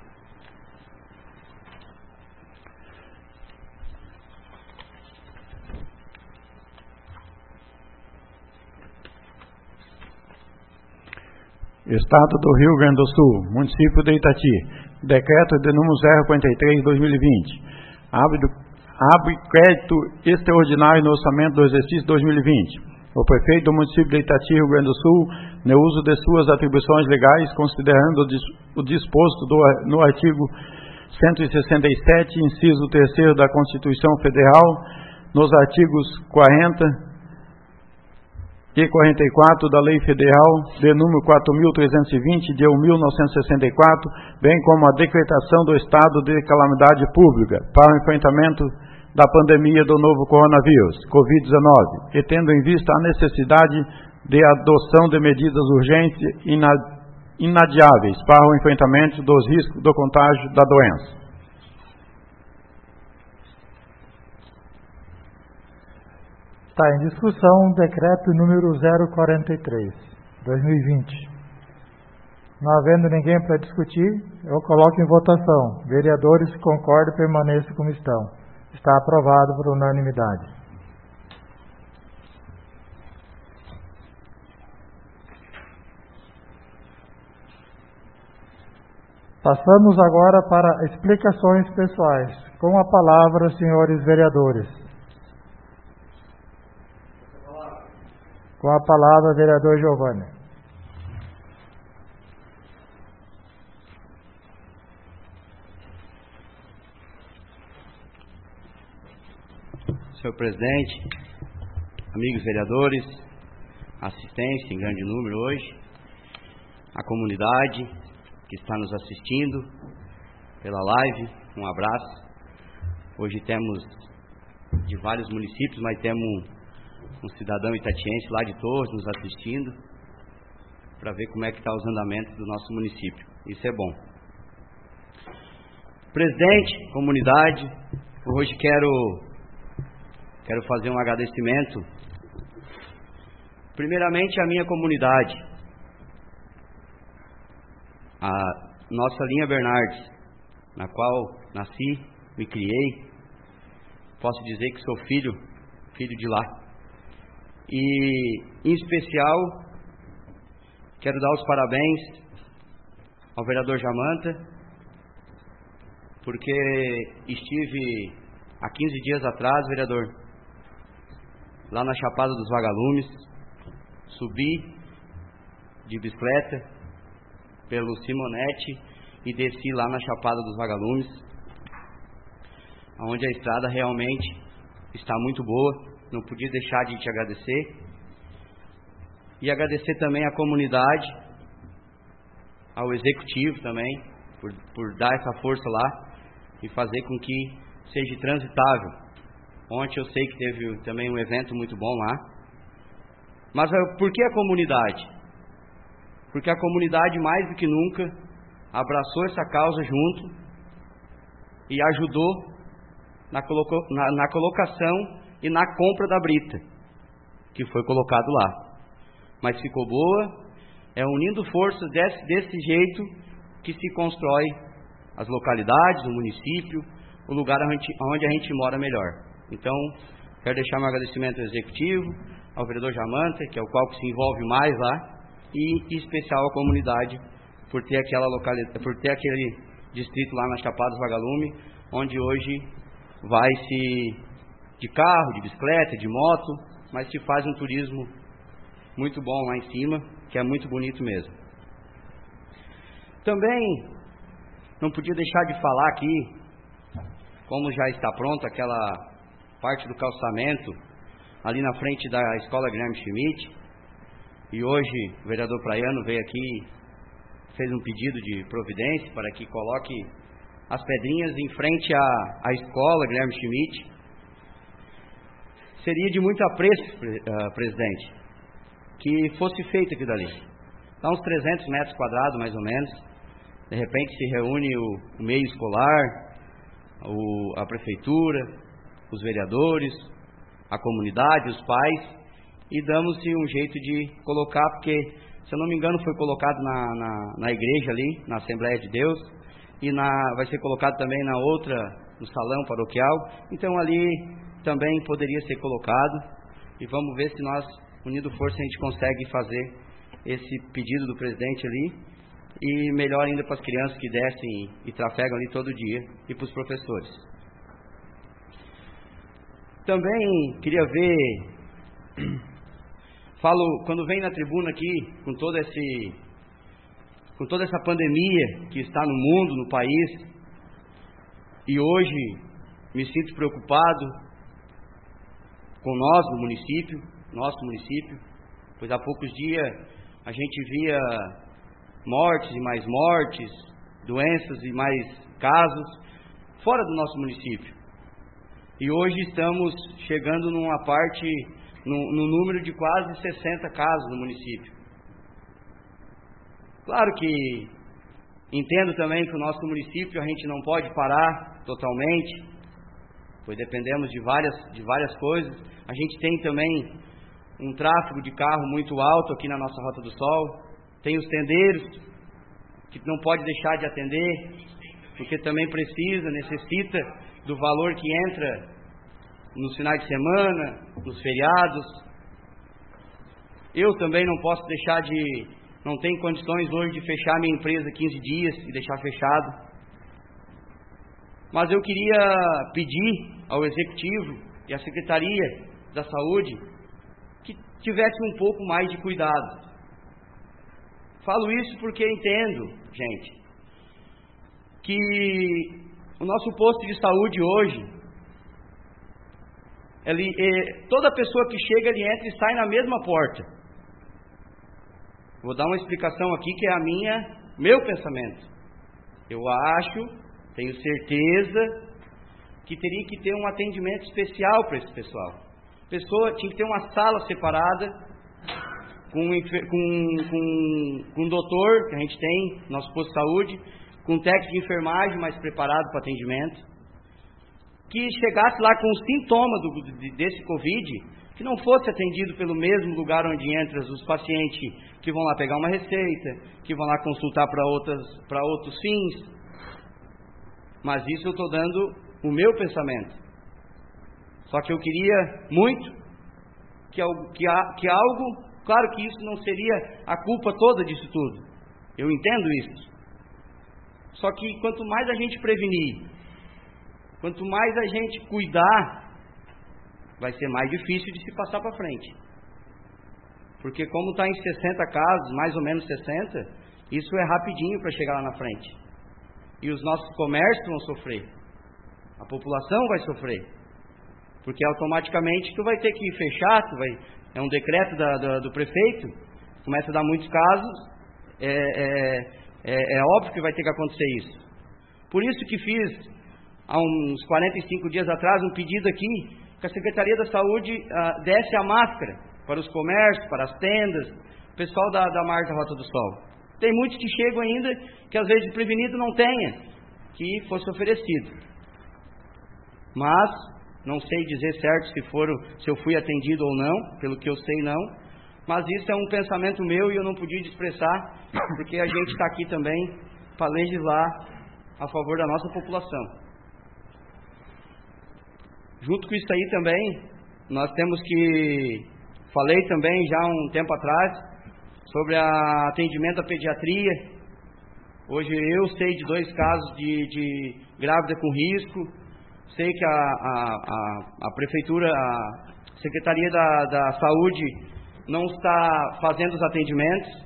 Speaker 2: Estado do Rio Grande do Sul, município de Itati. Decreto de número zero quarenta e três barra dois mil e vinte. Abre, abre crédito extraordinário no orçamento do exercício dois mil e vinte. o prefeito do município de Itati, Rio Grande do Sul, no uso de suas atribuições legais, considerando o, dis, o disposto do, no artigo cento e sessenta e sete, inciso terceiro da Constituição Federal, nos artigos quarenta e quarenta e quatro da Lei Federal de número quatro mil trezentos e vinte, de mil novecentos e sessenta e quatro, bem como a decretação do estado de calamidade pública para o enfrentamento da pandemia do novo coronavírus, covid dezenove, e tendo em vista a necessidade de adoção de medidas urgentes e inadiáveis para o enfrentamento dos riscos do contágio da doença.
Speaker 1: Está em discussão o decreto número zero quarenta e três, dois mil e vinte. Não havendo ninguém para discutir, eu coloco em votação. Vereadores que concordam, permaneçam como estão. Está aprovado por unanimidade. Passamos agora para explicações pessoais. Com a palavra, senhores vereadores. Com a palavra, vereador Giovanni.
Speaker 3: Senhor presidente, amigos vereadores, assistência em grande número hoje, a comunidade que está nos assistindo pela live, um abraço. Hoje temos de vários municípios, mas temos um, um cidadão itatiense lá de Torres nos assistindo, para ver como é que está os andamentos do nosso município. Isso é bom. Presidente, comunidade, hoje quero, quero fazer um agradecimento, primeiramente à minha comunidade, a nossa linha Bernardes, na qual nasci, me criei, posso dizer que sou filho, filho de lá. E, em especial, quero dar os parabéns ao vereador Jamanta, porque estive há quinze dias atrás, vereador, lá na Chapada dos Vagalumes, subi de bicicleta pelo Simonete e desci lá na Chapada dos Vagalumes, onde a estrada realmente está muito boa. Não podia deixar de te agradecer e agradecer também à comunidade, ao executivo também, por, por dar essa força lá e fazer com que seja transitável. Ontem eu sei que teve também um evento muito bom lá. Mas por que a comunidade? Porque a comunidade, mais do que nunca, abraçou essa causa junto e ajudou na, coloco, na, na colocação e na compra da brita, que foi colocado lá. Mas ficou boa, é unindo forças desse, desse jeito que se constrói as localidades, o município, o lugar onde, onde a gente mora melhor. Então, quero deixar meu agradecimento ao executivo, ao vereador Jamanta, que é o qual que se envolve mais lá, e em especial à comunidade por ter aquela localidade, por ter aquele distrito lá na Chapada dos Vagalumes, onde hoje vai-se de carro, de bicicleta, de moto, mas se faz um turismo muito bom lá em cima, que é muito bonito mesmo. Também não podia deixar de falar aqui, como já está pronta aquela parte do calçamento ali na frente da Escola Guilherme Schmidt, e hoje o vereador Praiano veio aqui, fez um pedido de providência para que coloque as pedrinhas em frente à, à Escola Guilherme Schmidt. Seria de muito apreço, uh, presidente, que fosse feito aquilo dali. Dá uns trezentos metros quadrados, mais ou menos. De repente se reúne o, o meio escolar, o, a prefeitura, os vereadores, a comunidade, os pais, e damos-se um jeito de colocar, porque, se eu não me engano, foi colocado na, na, na igreja ali, na Assembleia de Deus, e na, vai ser colocado também na outra, no salão paroquial. Então ali também poderia ser colocado, e vamos ver se nós, unindo força, a gente consegue fazer esse pedido do presidente ali, e melhor ainda para as crianças que descem e trafegam ali todo dia, e para os professores. Também queria ver falo, quando vem na tribuna aqui, com todo esse, com toda essa pandemia que está no mundo, no país, e hoje me sinto preocupado com nós, no município, nosso município, pois há poucos dias a gente via mortes e mais mortes, doenças e mais casos fora do nosso município. E hoje estamos chegando numa parte, no, no número de quase sessenta casos no município. Claro que entendo também que o nosso município a gente não pode parar totalmente, pois dependemos de várias, de várias coisas. A gente tem também um tráfego de carro muito alto aqui na nossa Rota do Sol, tem os tendeiros, que não pode deixar de atender, porque também precisa, necessita do valor que entra nos finais de semana, nos feriados. Eu também não posso deixar de, não tenho condições hoje de fechar minha empresa quinze dias e deixar fechado. Mas eu queria pedir ao Executivo e à Secretaria da Saúde que tivesse um pouco mais de cuidado. Falo isso porque entendo, gente, que o nosso posto de saúde hoje, ele, é, toda pessoa que chega, ele entra e sai na mesma porta. Vou dar uma explicação aqui que é a minha, meu pensamento. Eu acho, tenho certeza, que teria que ter um atendimento especial para esse pessoal. A pessoa tinha que ter uma sala separada, com um, com, com, com um doutor, que a gente tem, nosso posto de saúde, com um técnico de enfermagem mais preparado para atendimento, que chegasse lá com os sintomas do, desse Covid, que não fosse atendido pelo mesmo lugar onde entram os pacientes que vão lá pegar uma receita, que vão lá consultar para outras, para outros fins. Mas isso eu estou dando o meu pensamento. Só que eu queria muito que, que, que algo, claro que isso não seria a culpa toda disso tudo, eu entendo isso. Só que quanto mais a gente prevenir, quanto mais a gente cuidar, vai ser mais difícil de se passar para frente. Porque como está em sessenta casos, mais ou menos sessenta, isso é rapidinho para chegar lá na frente. E os nossos comércios vão sofrer, a população vai sofrer, porque automaticamente tu vai ter que fechar, tu vai, é um decreto da, da, do prefeito, começa a dar muitos casos, é, é, é, é óbvio que vai ter que acontecer isso. Por isso que fiz, há uns quarenta e cinco dias atrás, um pedido aqui, que a Secretaria da Saúde ah, desse a máscara para os comércios, para as tendas, o pessoal da, da Marca Rota do Sol. Tem muitos que chegam ainda, que às vezes prevenido não tenha, que fosse oferecido. Mas, não sei dizer certo se, for, se eu fui atendido ou não, pelo que eu sei não, mas isso é um pensamento meu e eu não podia expressar, porque a gente está aqui também para legislar a favor da nossa população. Junto com isso aí também, nós temos que, falei também já há um tempo atrás, sobre a atendimento à pediatria. Hoje eu sei de dois casos de, de grávida com risco, sei que a, a, a, a Prefeitura, a Secretaria da, da Saúde não está fazendo os atendimentos,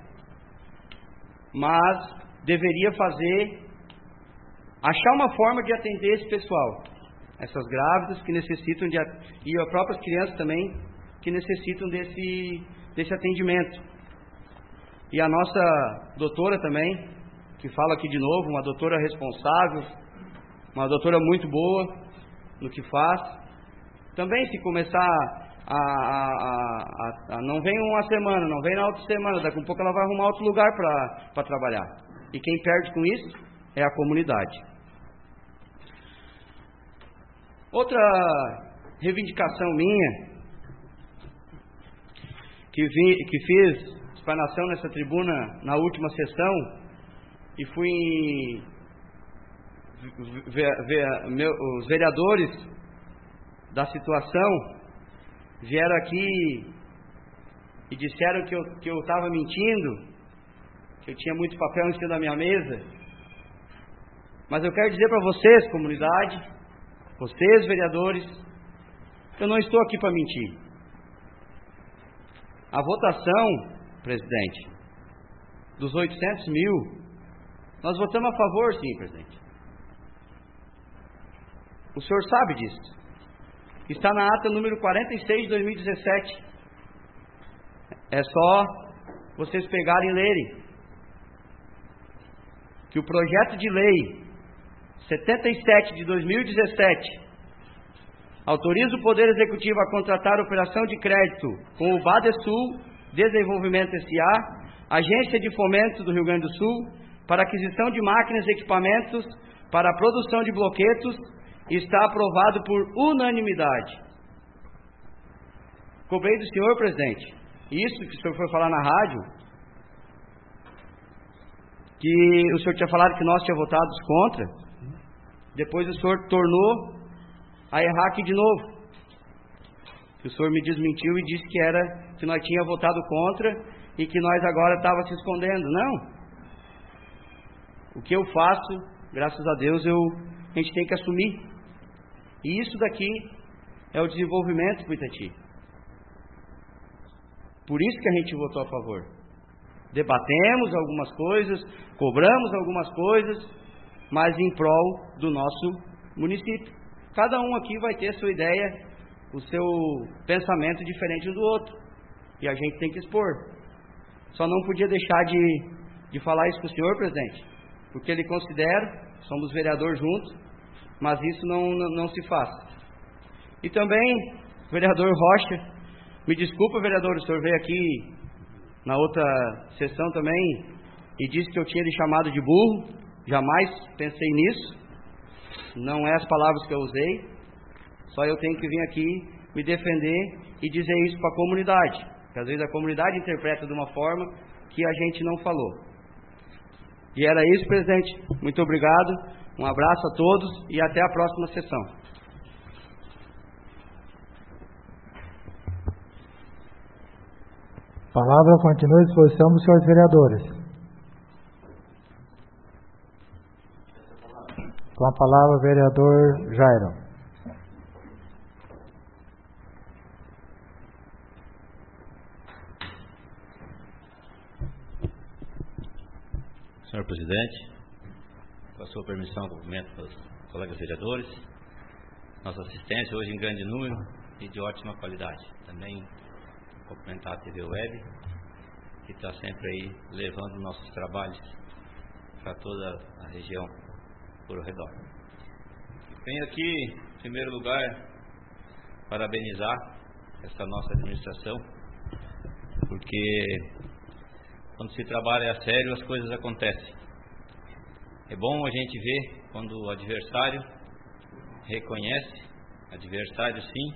Speaker 3: mas deveria fazer, achar uma forma de atender esse pessoal, essas grávidas que necessitam de, e as próprias crianças também, que necessitam desse, desse atendimento. E a nossa doutora também, que fala aqui de novo, uma doutora responsável, uma doutora muito boa no que faz. Também se começar a, a, a, a não vem uma semana, não vem na outra semana, daqui a pouco ela vai arrumar outro lugar para trabalhar. E quem perde com isso é a comunidade. Outra reivindicação minha, que, vi, que fiz explanação nessa tribuna na última sessão, e fui ver, ver, meu, os vereadores da situação vieram aqui e disseram que eu que eu estava mentindo, que eu tinha muito papel em cima da minha mesa. Mas eu quero dizer para vocês, comunidade, vocês vereadores, eu não estou aqui para mentir. A votação, presidente, dos oitocentos mil, nós votamos a favor, sim, presidente. O senhor sabe disso. Está na ata número quarenta e seis de dois mil e dezessete. É só vocês pegarem e lerem. Que o projeto de lei setenta e sete de dois mil e dezessete autoriza o Poder Executivo a contratar operação de crédito com o Badesul Desenvolvimento S A, Agência de Fomento do Rio Grande do Sul, para aquisição de máquinas e equipamentos para a produção de bloquetos, e está aprovado por unanimidade. Cobrei do senhor, presidente, isso que o senhor foi falar na rádio, que o senhor tinha falado que nós tínhamos votado contra, depois o senhor tornou a errar aqui de novo. O senhor me desmentiu e disse que era que nós tínhamos votado contra e que nós agora estávamos se escondendo. Não. O que eu faço, graças a Deus, eu, a gente tem que assumir. E isso daqui é o desenvolvimento para Itati. Por isso que a gente votou a favor. Debatemos algumas coisas, cobramos algumas coisas, mas em prol do nosso município. Cada um aqui vai ter a sua ideia, o seu pensamento diferente um do outro. E a gente tem que expor. Só não podia deixar de, de falar isso para o senhor, presidente, porque ele considera, somos vereadores juntos, mas isso não, não, não se faz. E também, vereador Rocha, me desculpa, vereador, o senhor veio aqui na outra sessão também e disse que eu tinha lhe chamado de burro. Jamais pensei nisso. Não é as palavras que eu usei. Só eu tenho que vir aqui me defender e dizer isso para a comunidade, porque às vezes a comunidade interpreta de uma forma que a gente não falou. E era isso, presidente. Muito obrigado. Um abraço a todos e até a próxima sessão.
Speaker 1: A palavra continua à disposição dos senhores vereadores. Com a palavra, o vereador Jairo.
Speaker 4: Senhor presidente, com a sua permissão, cumprimento aos colegas vereadores, nossa assistência hoje em grande número e de ótima qualidade. Também cumprimentar a T V Web, que está sempre aí levando nossos trabalhos para toda a região por ao redor. Venho aqui, em primeiro lugar, parabenizar essa nossa administração, porque quando se trabalha a sério as coisas acontecem. É bom a gente ver quando o adversário reconhece, adversário sim,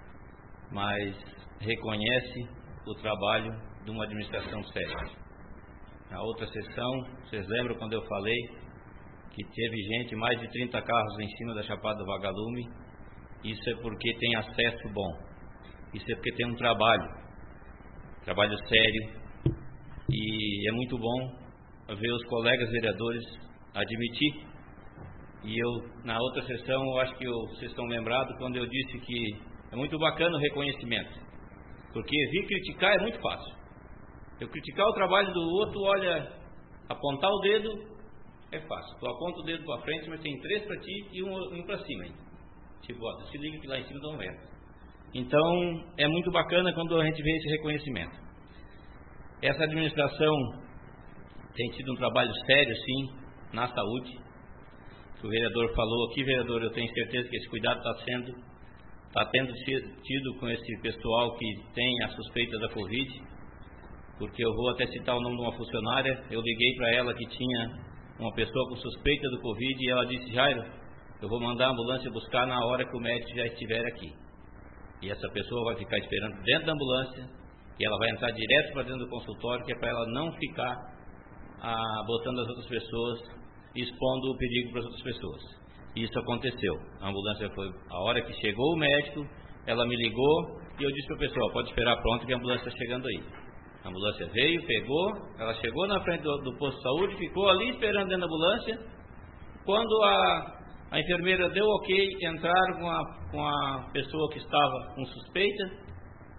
Speaker 4: mas reconhece o trabalho de uma administração séria. Na outra sessão, vocês lembram quando eu falei que teve gente, mais de trinta carros em cima da Chapada do Vagalume? Isso é porque tem acesso bom, isso é porque tem um trabalho, trabalho sério, e é muito bom ver os colegas vereadores admitir. E eu, na outra sessão, eu acho que eu, vocês estão lembrados quando eu disse que é muito bacana o reconhecimento, porque vir criticar é muito fácil. Eu criticar o trabalho do outro, olha, apontar o dedo é fácil. Tu aponta o dedo para frente, mas tem três para ti e um, um para cima ainda. Tipo, ó, se liga que lá em cima dá um vento. Então, é muito bacana quando a gente vê esse reconhecimento. Essa administração tem tido um trabalho sério, sim, na saúde. O vereador falou aqui, vereador, eu tenho certeza que esse cuidado está sendo, está tendo tido com esse pessoal que tem a suspeita da Covid, porque eu vou até citar o nome de uma funcionária. Eu liguei para ela que tinha uma pessoa com suspeita do Covid e ela disse: Jairo, eu vou mandar a ambulância buscar na hora que o médico já estiver aqui. E essa pessoa vai ficar esperando dentro da ambulância e ela vai entrar direto para dentro do consultório, que é para ela não ficar ah, botando as outras pessoas, expondo o perigo para as outras pessoas. E isso aconteceu. A ambulância foi, a hora que chegou o médico, ela me ligou e eu disse para a pessoa: pode esperar pronto que a ambulância está chegando aí. A ambulância veio, pegou, ela chegou na frente do, do posto de saúde, ficou ali esperando dentro da ambulância. Quando a, a enfermeira deu ok, entraram com a, com a pessoa que estava com suspeita,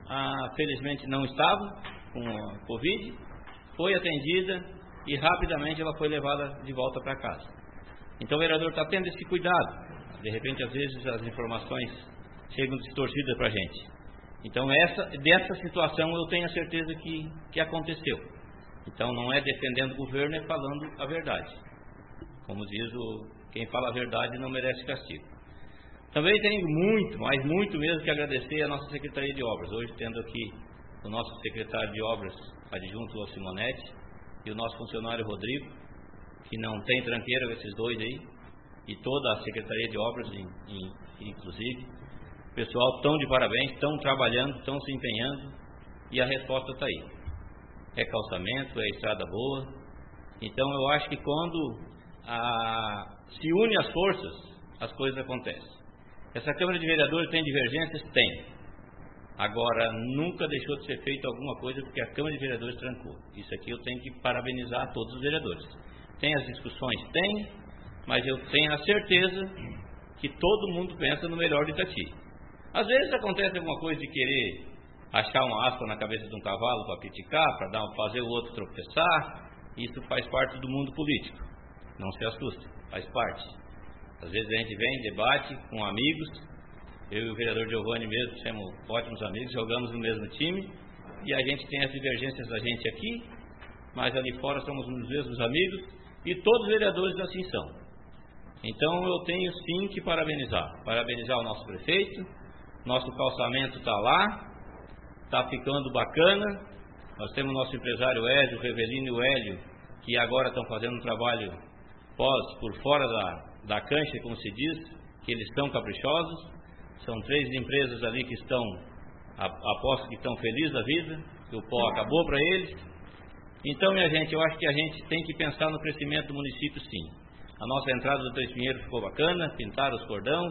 Speaker 4: ah, felizmente não estava com a Covid, foi atendida e rapidamente ela foi levada de volta para casa. Então o vereador está tendo esse cuidado. De repente, às vezes, as informações chegam distorcidas para a gente. Então, essa, dessa situação eu tenho a certeza que, que aconteceu. Então, não é defendendo o governo, é falando a verdade. Como diz o, quem fala a verdade não merece castigo. Também tenho muito, mas muito mesmo que agradecer à nossa Secretaria de Obras. Hoje, tendo aqui o nosso secretário de Obras, adjunto ao Simonetti, e o nosso funcionário Rodrigo, que não tem tranqueira, esses dois aí, e toda a Secretaria de Obras, em, em, inclusive. O pessoal estão de parabéns, estão trabalhando, estão se empenhando, e a resposta está aí. É calçamento, é estrada boa. Então eu acho que quando a, se une as forças, as coisas acontecem. Essa Câmara de Vereadores tem divergências? Tem. Agora, nunca deixou de ser feita alguma coisa porque a Câmara de Vereadores trancou. Isso aqui eu tenho que parabenizar todos os vereadores. Tem as discussões? Tem, mas eu tenho a certeza que todo mundo pensa no melhor de Itati. Às vezes acontece alguma coisa de querer achar uma aspa na cabeça de um cavalo para criticar, para dar, fazer o outro tropeçar. Isso faz parte do mundo político. Não se assuste, faz parte. Às vezes a gente vem, debate com amigos. Eu e o vereador Giovanni mesmo somos ótimos amigos, jogamos no mesmo time. E a gente tem as divergências da gente aqui, mas ali fora somos os mesmos amigos. E todos os vereadores assim são. Então eu tenho sim que parabenizar. Parabenizar o nosso prefeito. Nosso calçamento está lá, está ficando bacana. Nós temos o nosso empresário Hélio, o Revelino e o Hélio, que agora estão fazendo um trabalho pós, por fora da, da cancha, como se diz, que eles estão caprichosos. São três empresas ali que estão, aposto que estão felizes da vida, que o pó acabou para eles. Então, minha gente, eu acho que a gente tem que pensar no crescimento do município, sim. A nossa entrada do Três Pinheiros ficou bacana, pintaram os cordões,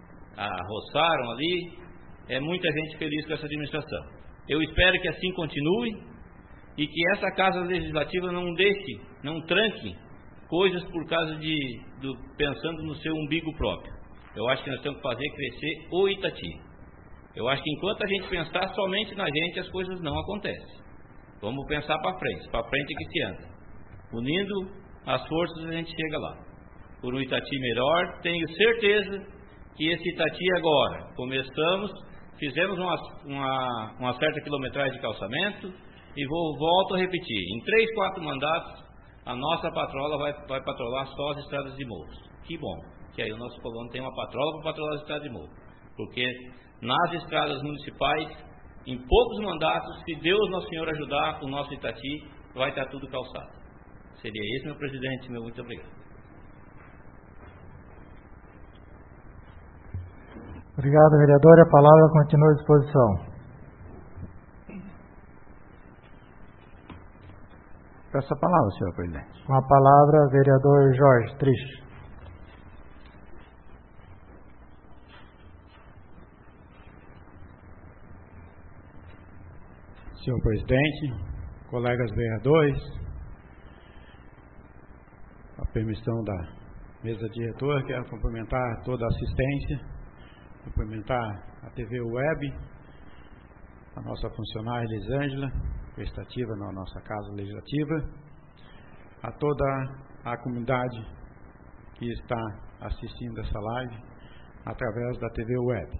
Speaker 4: roçaram ali. É muita gente feliz com essa administração. Eu espero que assim continue e que essa Casa Legislativa não deixe, não tranque coisas por causa de, do, pensando no seu umbigo próprio. Eu acho que nós temos que fazer crescer o Itati. Eu acho que enquanto a gente pensar somente na gente, as coisas não acontecem. Vamos pensar para frente, para frente é que se anda. Unindo as forças a gente chega lá. Por um Itati melhor, tenho certeza que esse Itati agora, começamos, fizemos uma, uma, uma certa quilometragem de calçamento e vou, volto a repetir, em três, quatro mandatos, a nossa patrola vai, vai patrolar só as estradas de morros. Que bom, que aí o nosso colono tem uma patrola para patrolar as estradas de morro. Porque nas estradas municipais, em poucos mandatos, se Deus Nosso Senhor ajudar, o nosso Itati vai estar tudo calçado. Seria esse, meu presidente, meu muito obrigado.
Speaker 1: Obrigado, vereador. A palavra continua à disposição.
Speaker 2: Peço a palavra, senhor presidente.
Speaker 1: Com a palavra, vereador Jorge Triste.
Speaker 2: Senhor presidente, colegas vereadores, a permissão da mesa diretora, quero cumprimentar toda a assistência, cumprimentar a T V Web, a nossa funcionária Elisângela, prestativa na nossa Casa Legislativa, a toda a comunidade que está assistindo essa live através da T V Web.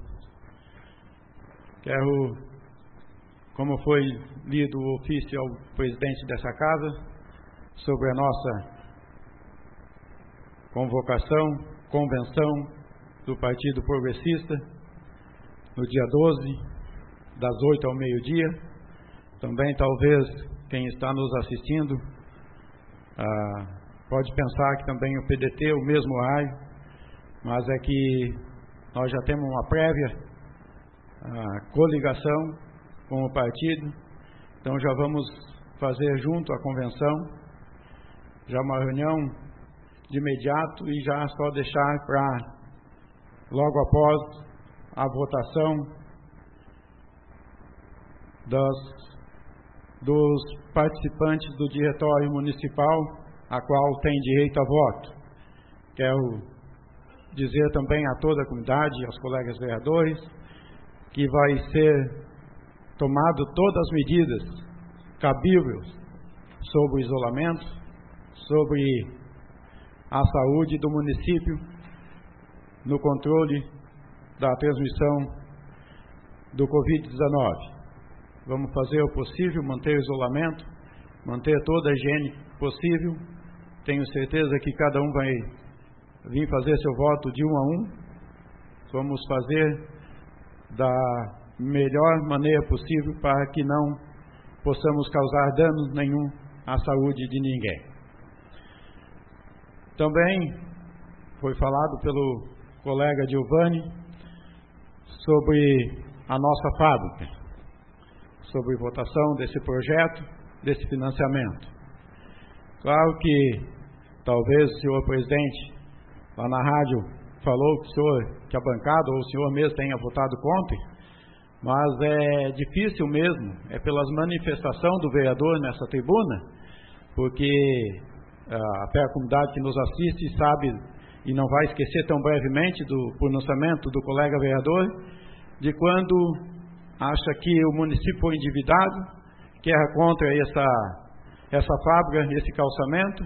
Speaker 2: Quero, como foi lido o ofício ao presidente dessa casa, sobre a nossa convocação, convenção do Partido Progressista, no dia doze, das oito ao meio-dia. Também, talvez, quem está nos assistindo ah, pode pensar que também o P D T é o mesmo horário, mas é que nós já temos uma prévia ah, coligação com o partido, então já vamos fazer junto à convenção, já uma reunião de imediato e já só deixar para logo após a votação das, dos participantes do diretório municipal, a qual tem direito a voto. Quero dizer também a toda a comunidade, aos colegas vereadores, que vai ser tomado todas as medidas cabíveis sobre o isolamento, sobre a saúde do município, no controle da transmissão do covid dezenove. Vamos fazer o possível, manter o isolamento, manter toda a higiene possível. Tenho certeza que cada um vai vir fazer seu voto de um a um. Vamos fazer da melhor maneira possível para que não possamos causar dano nenhum à saúde de ninguém. Também foi falado pelo colega Giovanni sobre a nossa fábrica, sobre votação desse projeto, desse financiamento. Claro que talvez o senhor presidente lá na rádio falou que, o senhor, que a bancada ou o senhor mesmo tenha votado contra, mas é difícil mesmo, é pelas manifestações do vereador nessa tribuna, porque a comunidade que nos assiste sabe e não vai esquecer tão brevemente do pronunciamento do colega vereador, de quando acha que o município foi endividado, que era contra essa, essa fábrica, esse calçamento,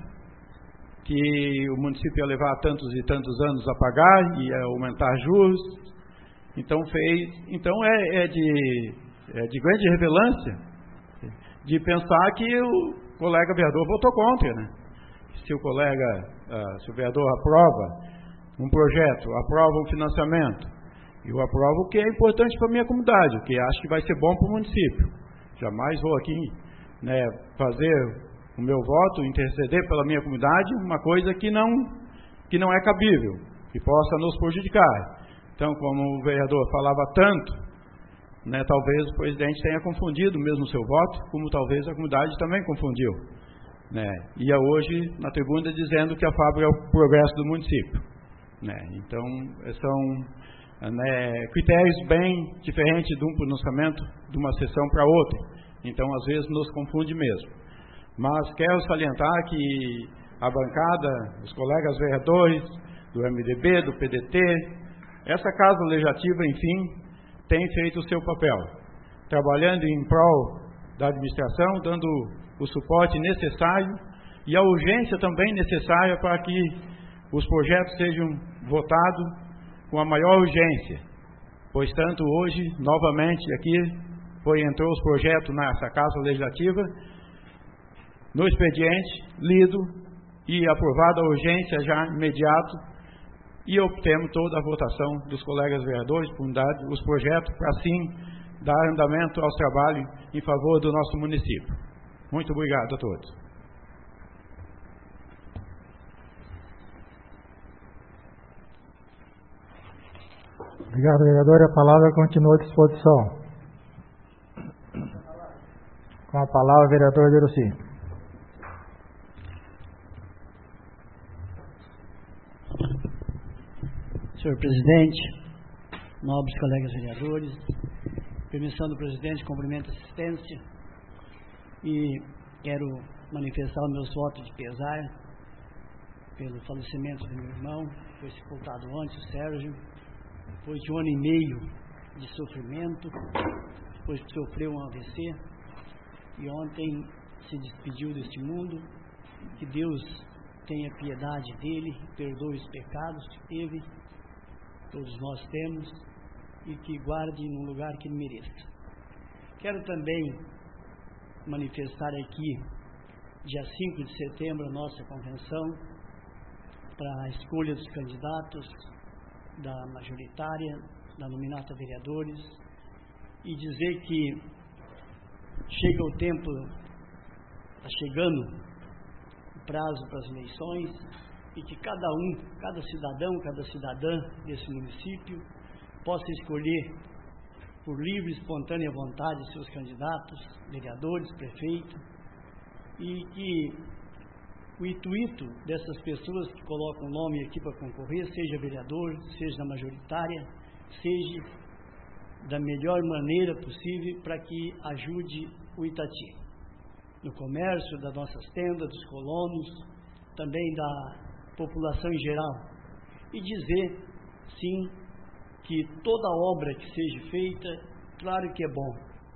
Speaker 2: que o município ia levar tantos e tantos anos a pagar, ia aumentar juros. Então, fez, então é, é, de, é de grande revelância de pensar que o colega vereador votou contra, né? Se o colega, uh, se o vereador aprova um projeto, aprova um financiamento, eu aprovo o que é importante para a minha comunidade, o que acho que vai ser bom para o município. Jamais vou aqui, né, fazer o meu voto, interceder pela minha comunidade, uma coisa que não, que não é cabível, que possa nos prejudicar. Então, como o vereador falava tanto, né, talvez o presidente tenha confundido mesmo o seu voto, como talvez a comunidade também confundiu. Né, ia hoje na tribuna dizendo que a fábrica é o progresso do município. Né, então, são né, critérios bem diferentes de um pronunciamento de uma sessão para outra. Então, às vezes, nos confunde mesmo. Mas quero salientar que a bancada, os colegas vereadores do M D B, do P D T, essa Casa Legislativa, enfim, tem feito o seu papel, trabalhando em prol da administração, dando o suporte necessário e a urgência também necessária para que os projetos sejam votados com a maior urgência. Pois tanto hoje, novamente, aqui, foi, entrou os projetos nessa Casa Legislativa, no expediente, lido e aprovado a urgência já imediato, e obtemos toda a votação dos colegas vereadores, os projetos, para assim dar andamento aos trabalhos em favor do nosso município. Muito obrigado a todos.
Speaker 1: Obrigado, vereador. A palavra continua à disposição. Com a palavra, vereador Deroci.
Speaker 5: Senhor presidente, nobres colegas vereadores, permissão do presidente, cumprimento a assistência e quero manifestar os meus votos de pesar pelo falecimento do meu irmão, que foi sepultado ontem, o Sérgio, depois de um ano e meio de sofrimento, depois que sofreu um A V C e ontem se despediu deste mundo. Que Deus tenha piedade dele, perdoe os pecados que teve, todos nós temos, e que guarde no lugar que ele mereça. Quero também manifestar aqui, dia cinco de setembro, a nossa convenção para a escolha dos candidatos da majoritária, da nominata a vereadores, e dizer que chega o tempo, está chegando o prazo para as eleições, e que cada um, cada cidadão, cada cidadã desse município possa escolher por livre e espontânea vontade seus candidatos, vereadores, prefeitos, e que o intuito dessas pessoas que colocam o nome aqui para concorrer, seja vereador, seja na majoritária, seja da melhor maneira possível para que ajude o Itati, no comércio, das nossas tendas, dos colonos, também da população em geral, e dizer, sim, que toda obra que seja feita, claro que é bom,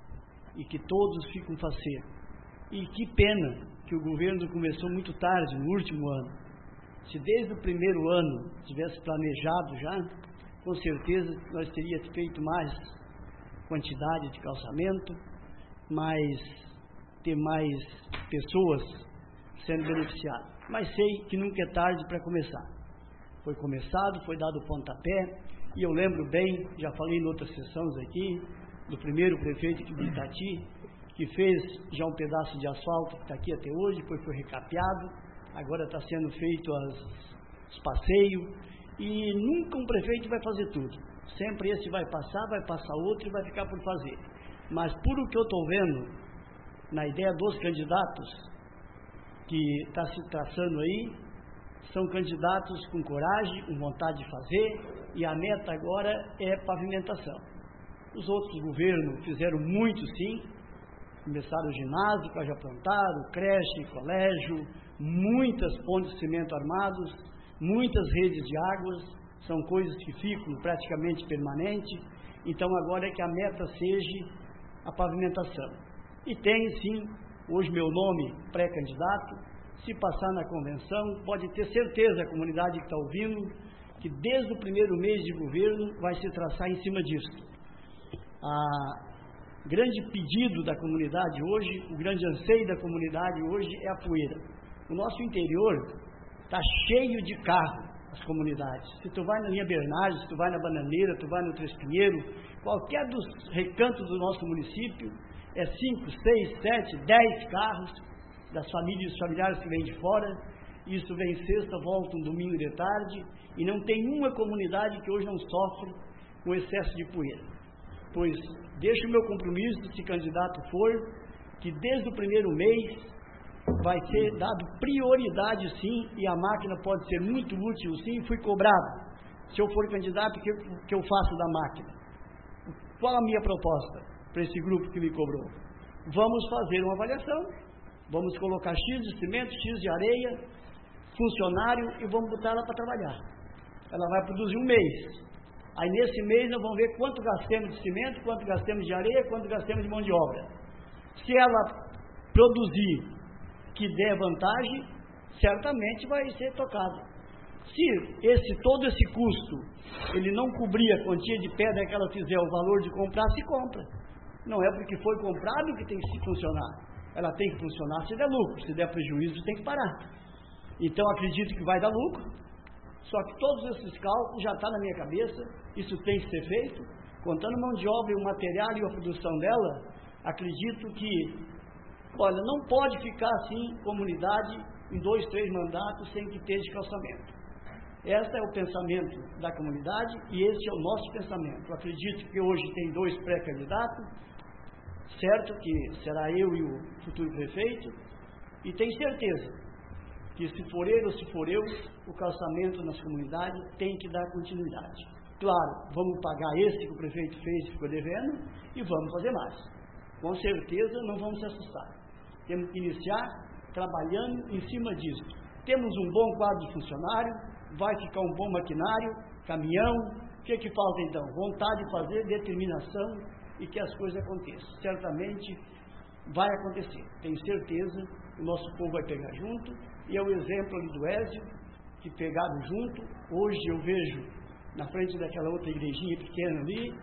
Speaker 5: e que todos ficam faceiro. E que pena que o governo começou muito tarde, no último ano. Se desde o primeiro ano tivesse planejado já, com certeza nós teríamos feito mais quantidade de calçamento, mais, ter mais pessoas sendo beneficiadas. Mas sei que nunca é tarde para começar. Foi começado, foi dado o pontapé, e eu lembro bem, já falei em outras sessões aqui, do primeiro prefeito de Itati, que fez já um pedaço de asfalto que está aqui até hoje, depois foi recapeado, agora está sendo feito as, os passeios, e nunca um prefeito vai fazer tudo. Sempre esse vai passar, vai passar outro e vai ficar por fazer. Mas por o que eu estou vendo, na ideia dos candidatos que está se traçando aí, são candidatos com coragem, com vontade de fazer, e a meta agora é pavimentação. Os outros governos fizeram muito sim, começaram o ginásio, já plantaram, creche, colégio, muitas pontes de cimento armados, muitas redes de águas, são coisas que ficam praticamente permanentes, então agora é que a meta seja a pavimentação. E tem sim, hoje meu nome pré-candidato, se passar na convenção, pode ter certeza a comunidade que está ouvindo, que desde o primeiro mês de governo vai se traçar em cima disso. A grande pedido da comunidade hoje, o grande anseio da comunidade hoje é a poeira. O nosso interior está cheio de carro, as comunidades. Se tu vai na linha Bernardes, se tu vai na Bananeira, tu vai no Três Pinheiro, qualquer dos recantos do nosso município, é cinco, seis, sete, dez carros das famílias familiares que vêm de fora. Isso vem sexta, volta um domingo de tarde, e não tem uma comunidade que hoje não sofre com excesso de poeira. Pois deixo o meu compromisso, se candidato for, que desde o primeiro mês vai ser dado prioridade sim, e a máquina pode ser muito útil sim. Fui cobrado, se eu for candidato, o que, que eu faço da máquina? Qual a minha proposta para esse grupo que me cobrou? Vamos fazer uma avaliação, vamos colocar X de cimento, X de areia, funcionário, e vamos botar ela para trabalhar. Ela vai produzir um mês. Aí nesse mês nós vamos ver quanto gastamos de cimento, quanto gastamos de areia, quanto gastamos de mão de obra. Se ela produzir que der vantagem, certamente vai ser tocado. Se esse, todo esse custo, ele não cobrir a quantia de pedra que ela fizer, o valor de comprar, se compra. Não é porque foi comprado que tem que se funcionar. Ela tem que funcionar se der lucro, se der prejuízo tem que parar. Então acredito que vai dar lucro, só que todos esses cálculos já estão na minha cabeça, isso tem que ser feito, contando mão de obra e o material e a produção dela, acredito que, olha, não pode ficar assim, comunidade, em dois, três mandatos, sem que ter de calçamento. Este é o pensamento da comunidade e esse é o nosso pensamento. Eu acredito que hoje tem dois pré-candidatos, certo que será eu e o futuro prefeito, e tenho certeza que se for ele ou se for eu, o calçamento nas comunidades tem que dar continuidade. Claro, vamos pagar esse que o prefeito fez e ficou devendo, e vamos fazer mais. Com certeza não vamos se assustar. Temos que iniciar trabalhando em cima disso. Temos um bom quadro de funcionário, vai ficar um bom maquinário, caminhão. O que é que falta então? Vontade de fazer, determinação e que as coisas aconteçam. Certamente vai acontecer, tenho certeza, o nosso povo vai pegar junto, e é o exemplo ali do Ézio, que pegaram junto. Hoje eu vejo na frente daquela outra igrejinha pequena ali,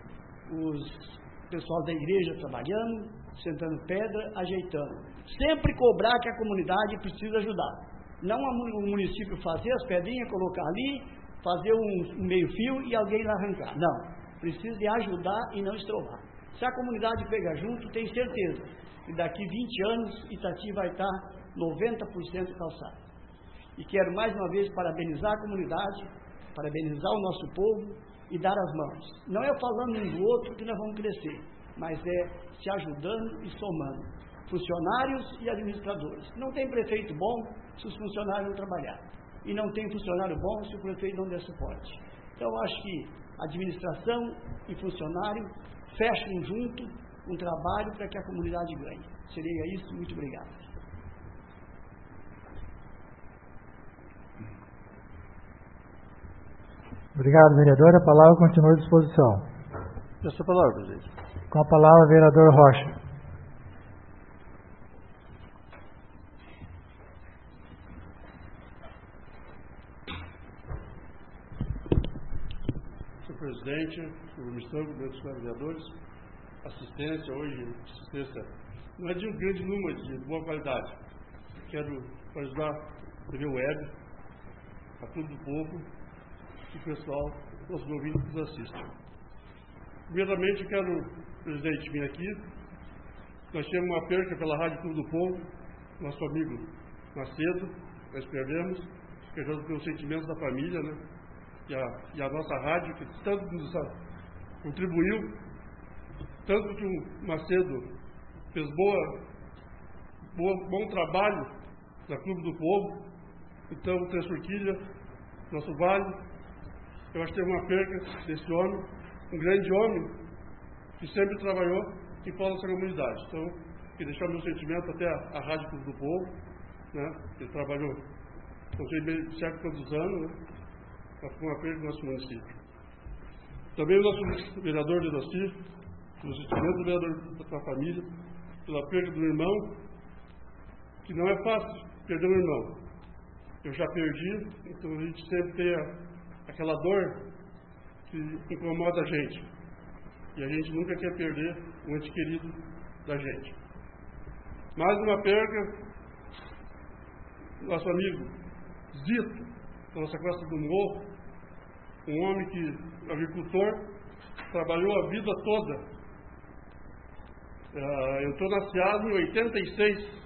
Speaker 5: os pessoal da igreja trabalhando, sentando pedra, ajeitando. Sempre cobrar que a comunidade precisa ajudar. Não o município fazer as pedrinhas, colocar ali, fazer um, um meio fio e alguém lá arrancar. Não, precisa de ajudar e não estrovar. Se a comunidade pegar junto, tenho certeza que daqui vinte anos Itati vai estar noventa por cento calçado. E quero mais uma vez parabenizar a comunidade, parabenizar o nosso povo e dar as mãos. Não é falando um do outro que nós vamos crescer, mas é se ajudando e somando. Funcionários e administradores. Não tem prefeito bom se os funcionários não trabalharem. E não tem funcionário bom se o prefeito não der suporte. Então, acho que administração e funcionário fecham junto um trabalho para que a comunidade ganhe. Seria isso. Muito obrigado.
Speaker 1: Obrigado, vereador. A palavra continua à disposição.
Speaker 2: Essa palavra, presidente.
Speaker 1: Com a palavra, vereador Rocha.
Speaker 6: presidente, senhor comissão, meus vereadores, assistência hoje, assistência não é de um grande número, de boa qualidade. Quero ajudar a T V Web, a Clube do Povo e o pessoal, os ouvintes que nos assistem. Primeiramente, quero, presidente, vir aqui. Nós tivemos uma perca pela Rádio Clube do Povo, nosso amigo Macedo, nós perdemos, perdemos pelos sentimentos da família, né? E a, e a nossa rádio, que tanto nos contribuiu, tanto que o Macedo fez boa, boa, bom trabalho na Clube do Povo. Então, o Três Forquilhas, nosso vale, eu acho que teve uma perca desse homem, um grande homem, que sempre trabalhou em prol dessa comunidade. Então, queria deixar meu sentimento até a, a Rádio Clube do Povo, né? Ele trabalhou, não sei bem certo quantos anos, né? Mas foi uma perda do nosso município. Também o nosso vereador de Doci, o sentimento do vereador da família, pela perda do irmão, que não é fácil perder um irmão. Eu já perdi, então a gente sempre tem a, aquela dor que incomoda a gente. E a gente nunca quer perder um ente querido da gente. Mais uma perda, nosso amigo Zito, da nossa Costa do Morro, um homem que, agricultor, trabalhou a vida toda. Uh, entrou na SEASA em oitenta e seis.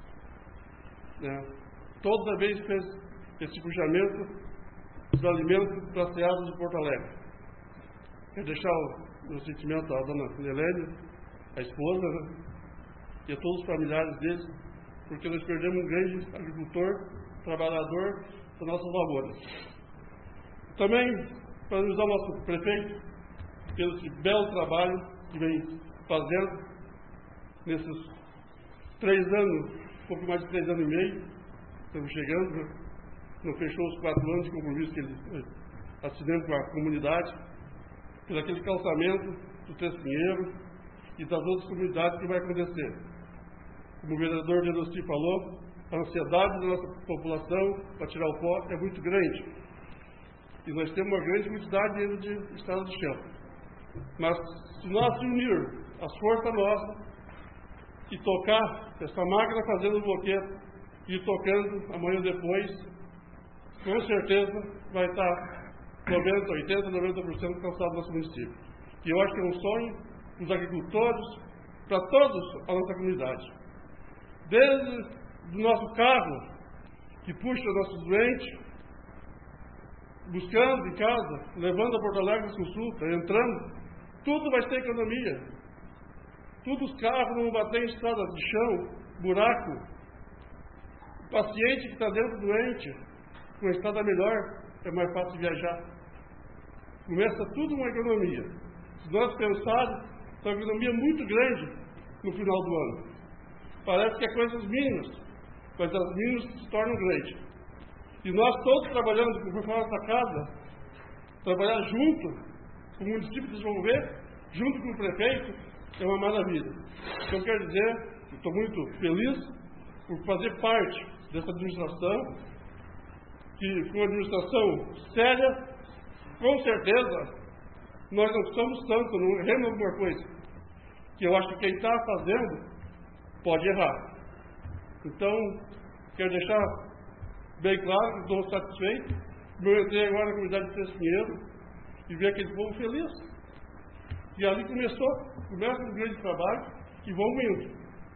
Speaker 6: Né? Toda vez fez esse puxamento dos alimentos para a SEASA de Porto Alegre. Quero deixar o meu sentimento à dona Nelene, a esposa, né? E a todos os familiares deles, porque nós perdemos um grande agricultor, trabalhador das nossas lavouras. Também, parabenizar o nosso prefeito pelo esse belo trabalho que vem fazendo nesses três anos, um pouco mais de três anos e meio, estamos chegando, né? Não fechou os quatro anos de compromisso que ele assinamos com a comunidade, por aquele calçamento do Três Pinheiros e das outras comunidades que vai acontecer. Como o vereador de Doci falou, a ansiedade da nossa população para tirar o pó é muito grande. E nós temos uma grande quantidade ainda de estado de chão. Mas se nós unir as forças nossas e tocar essa máquina fazendo o bloqueio e ir tocando amanhã ou depois, com certeza vai estar noventa, oitenta, noventa por cento calçado do nosso município. E eu acho que é um sonho dos agricultores, para todos a nossa comunidade. Desde o nosso carro, que puxa nossos doentes, buscando em casa, levando a Porto Alegre consulta, entrando, tudo vai ser economia. Tudo os carros não bater em estrada de chão, buraco. O paciente que está dentro doente, com a estrada melhor, é mais fácil viajar. Começa tudo uma economia. Se nós pensarmos, é uma economia muito grande no final do ano. Parece que é coisas mínimas, mas as mínimas se tornam grandes. E nós todos trabalhando por fora dessa casa, trabalhar junto com o município de desenvolver, junto com o prefeito, é uma maravilha. Então, quero dizer, estou muito feliz por fazer parte dessa administração, que foi uma administração séria. Com certeza, nós não somos tanto, não erramos alguma coisa, que eu acho que quem está fazendo pode errar. Então, quero deixar bem claro que estou satisfeito. Eu entrei agora na comunidade de Três Pinheiros e vi aquele povo feliz. E ali começou, começa um grande trabalho e vão indo.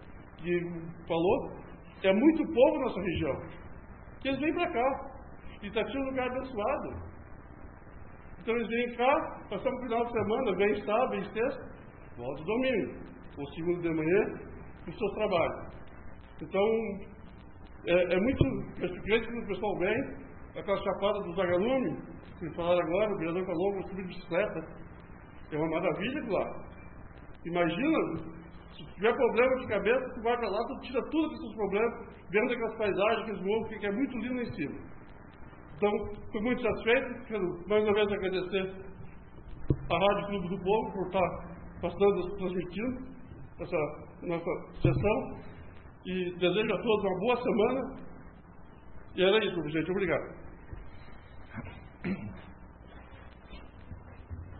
Speaker 6: E falou, é muito povo na nossa região, que eles vêm para cá. E está sendo um lugar abençoado. Então eles vêm cá, passamos o final de semana, vem sábado, vem sexta, volta domingo, ou segundo de manhã, no seu trabalho. Então, é, é muito gratificante quando o pessoal vem, aquela chapada dos vagalumes, que falaram agora, o vereador falou, vou subir de bicicleta. É uma maravilha lá. Imagina, se tiver problema de cabeça, tu vai para lá, tu tira tudo esses problemas, vendo aquelas paisagens, aqueles morros, que é muito lindo lá em cima. Então, estou muito satisfeito, quero mais uma vez agradecer a Rádio Clube do Povo por estar passando, transmitindo essa nossa sessão e desejo a todos uma boa semana e era isso, gente, obrigado.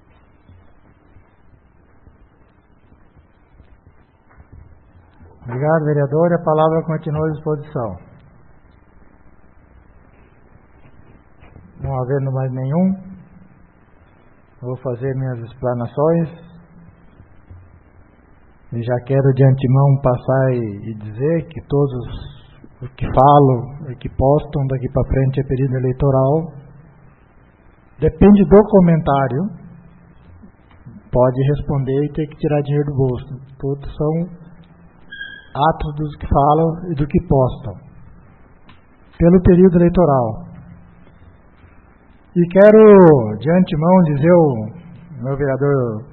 Speaker 1: Obrigado, vereador. A palavra continua à disposição. Não havendo mais nenhum, vou fazer minhas explanações. E já quero de antemão passar e, e dizer que todos os que falam e que postam daqui para frente é período eleitoral. Depende do comentário. Pode responder e ter que tirar dinheiro do bolso. Todos são atos dos que falam e do que postam. Pelo período eleitoral. E quero de antemão dizer ao meu vereador,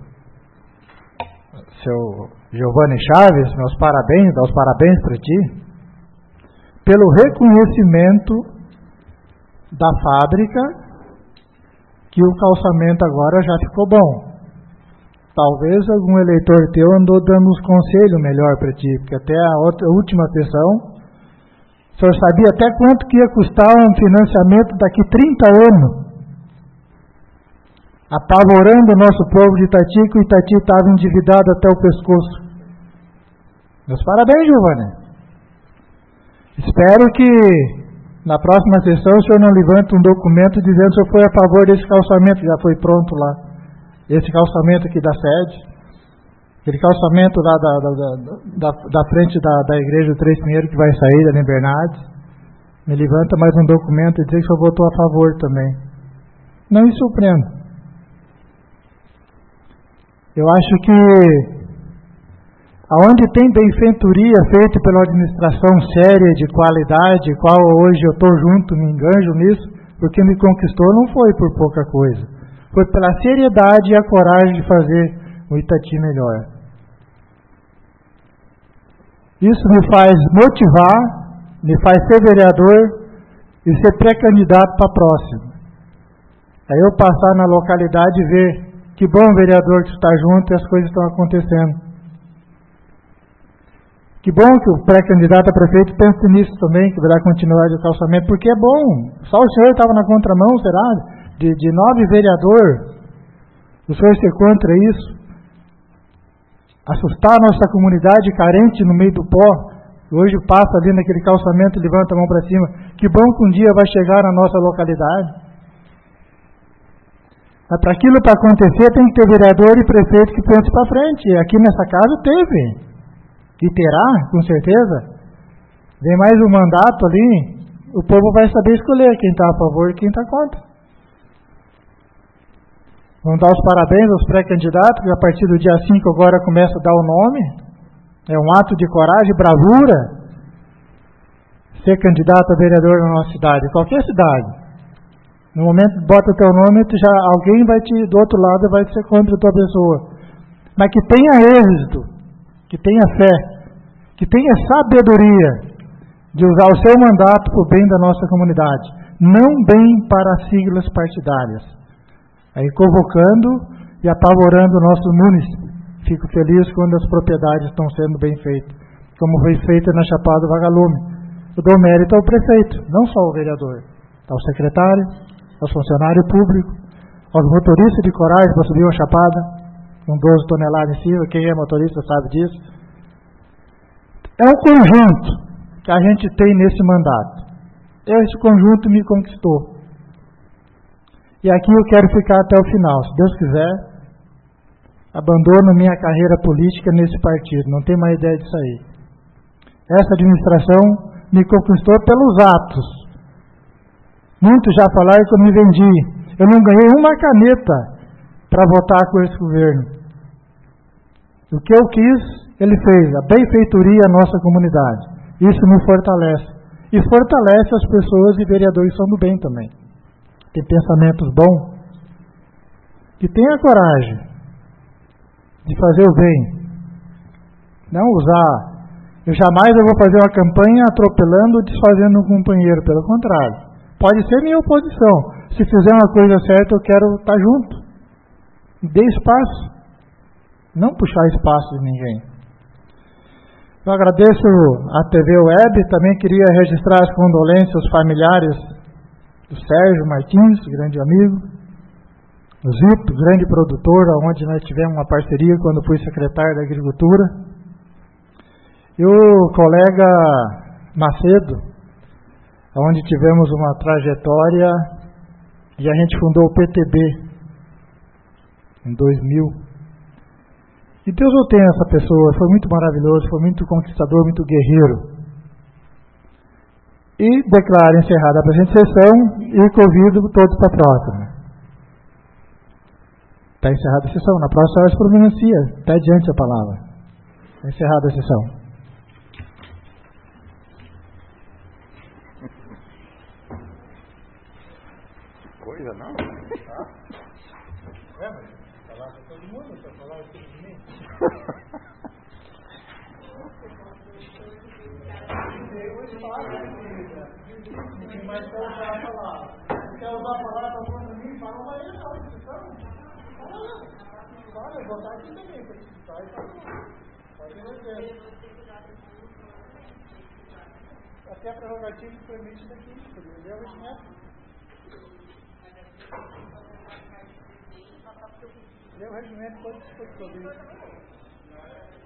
Speaker 1: seu Giovanni Chaves, meus parabéns, dar os parabéns para ti, pelo reconhecimento da fábrica que o calçamento agora já ficou bom. Talvez algum eleitor teu andou dando uns conselhos melhor para ti, porque até a, outra, a última sessão, o senhor sabia até quanto que ia custar um financiamento daqui trinta anos, apavorando o nosso povo de Itati, que o Itati estava endividado até o pescoço. Meus parabéns, Giovanni. Espero que na próxima sessão o senhor não levante um documento dizendo que o senhor foi a favor desse calçamento, que já foi pronto lá. Esse calçamento aqui da sede, aquele calçamento lá da, da, da, da frente da, da igreja do Três Pinheiros que vai sair ali em Bernardes, me levanta mais um documento e dizer que o senhor votou a favor também. Não me surpreendo. Eu acho que aonde tem benfeitoria feita pela administração séria, de qualidade, qual hoje eu estou junto, me enganjo nisso, porque me conquistou não foi por pouca coisa. Foi pela seriedade e a coragem de fazer o Itati melhor. Isso me faz motivar, me faz ser vereador e ser pré-candidato para a próxima. Aí eu passar na localidade e ver que bom, vereador, que está junto e as coisas estão acontecendo. Que bom que o pré-candidato a prefeito pense nisso também, que vai dar continuidade ao calçamento, porque é bom. Só o senhor estava na contramão, será? De, de nove vereadores, o senhor ser contra isso? Assustar a nossa comunidade carente no meio do pó, hoje passa ali naquele calçamento e levanta a mão para cima. Que bom que um dia vai chegar na nossa localidade. Mas para aquilo para acontecer tem que ter vereador e prefeito que pense para frente. Aqui nessa casa teve. E terá, com certeza. Vem mais um mandato ali, o povo vai saber escolher quem está a favor e quem está contra. Vamos dar os parabéns aos pré-candidatos, que a partir do dia cinco agora começa a dar o nome. É um ato de coragem, bravura, ser candidato a vereador na nossa cidade, qualquer cidade. No momento que bota o teu nome, tu já, alguém vai te, do outro lado, vai ser contra a tua pessoa. Mas que tenha êxito, que tenha fé, que tenha sabedoria de usar o seu mandato para o bem da nossa comunidade, não bem para siglas partidárias. Aí convocando e apavorando o nosso município. Fico feliz quando as propriedades estão sendo bem feitas, como foi feita na Chapada do Vagalume. Eu dou mérito ao prefeito, não só ao vereador, ao secretário, aos funcionários públicos, aos motoristas de coragem para subir uma chapada, com doze toneladas em cima, quem é motorista sabe disso. É um conjunto que a gente tem nesse mandato. Esse conjunto me conquistou. E aqui eu quero ficar até o final, se Deus quiser. Abandono minha carreira política nesse partido, não tenho mais ideia de sair. Essa administração me conquistou pelos atos. Muitos já falaram que eu me vendi. Eu não ganhei uma caneta para votar com esse governo. O que eu quis, ele fez. A benfeitoria à nossa comunidade. Isso me fortalece. E fortalece as pessoas e vereadores que são do bem também. Tem pensamentos bons. Que tenha coragem de fazer o bem. Não usar. Eu jamais eu vou fazer uma campanha atropelando ou desfazendo um companheiro. Pelo contrário. Pode ser minha oposição. Se fizer uma coisa certa, eu quero estar junto. Dê espaço. Não puxar espaço de ninguém. Eu agradeço a T V Web. Também queria registrar as condolências aos familiares do Sérgio Martins, grande amigo. O Zito, grande produtor, onde nós tivemos uma parceria quando fui secretário da Agricultura. E o colega Macedo, onde tivemos uma trajetória, e a gente fundou o P T B em dois mil. E Deus o tem essa pessoa, foi muito maravilhoso, foi muito conquistador, muito guerreiro. E declaro encerrada a presente sessão e convido todos para a próxima. Está encerrada a sessão. Na próxima hora se pronuncia. Está adiante a palavra. Está encerrada a sessão.
Speaker 2: Coisa não?
Speaker 1: É, mas falar com todo mundo, só falar com todo mundo. Ninguém mais quer usar a palavra. Quer usar a palavra para mim? Fala uma aí, fala que estão. Fala, vou botar aqui também, para escutar e falar. Pode ver. Até a prerrogativa que permite daqui, entendeu? É o neto. Lê o regimento todo que foi escolhido.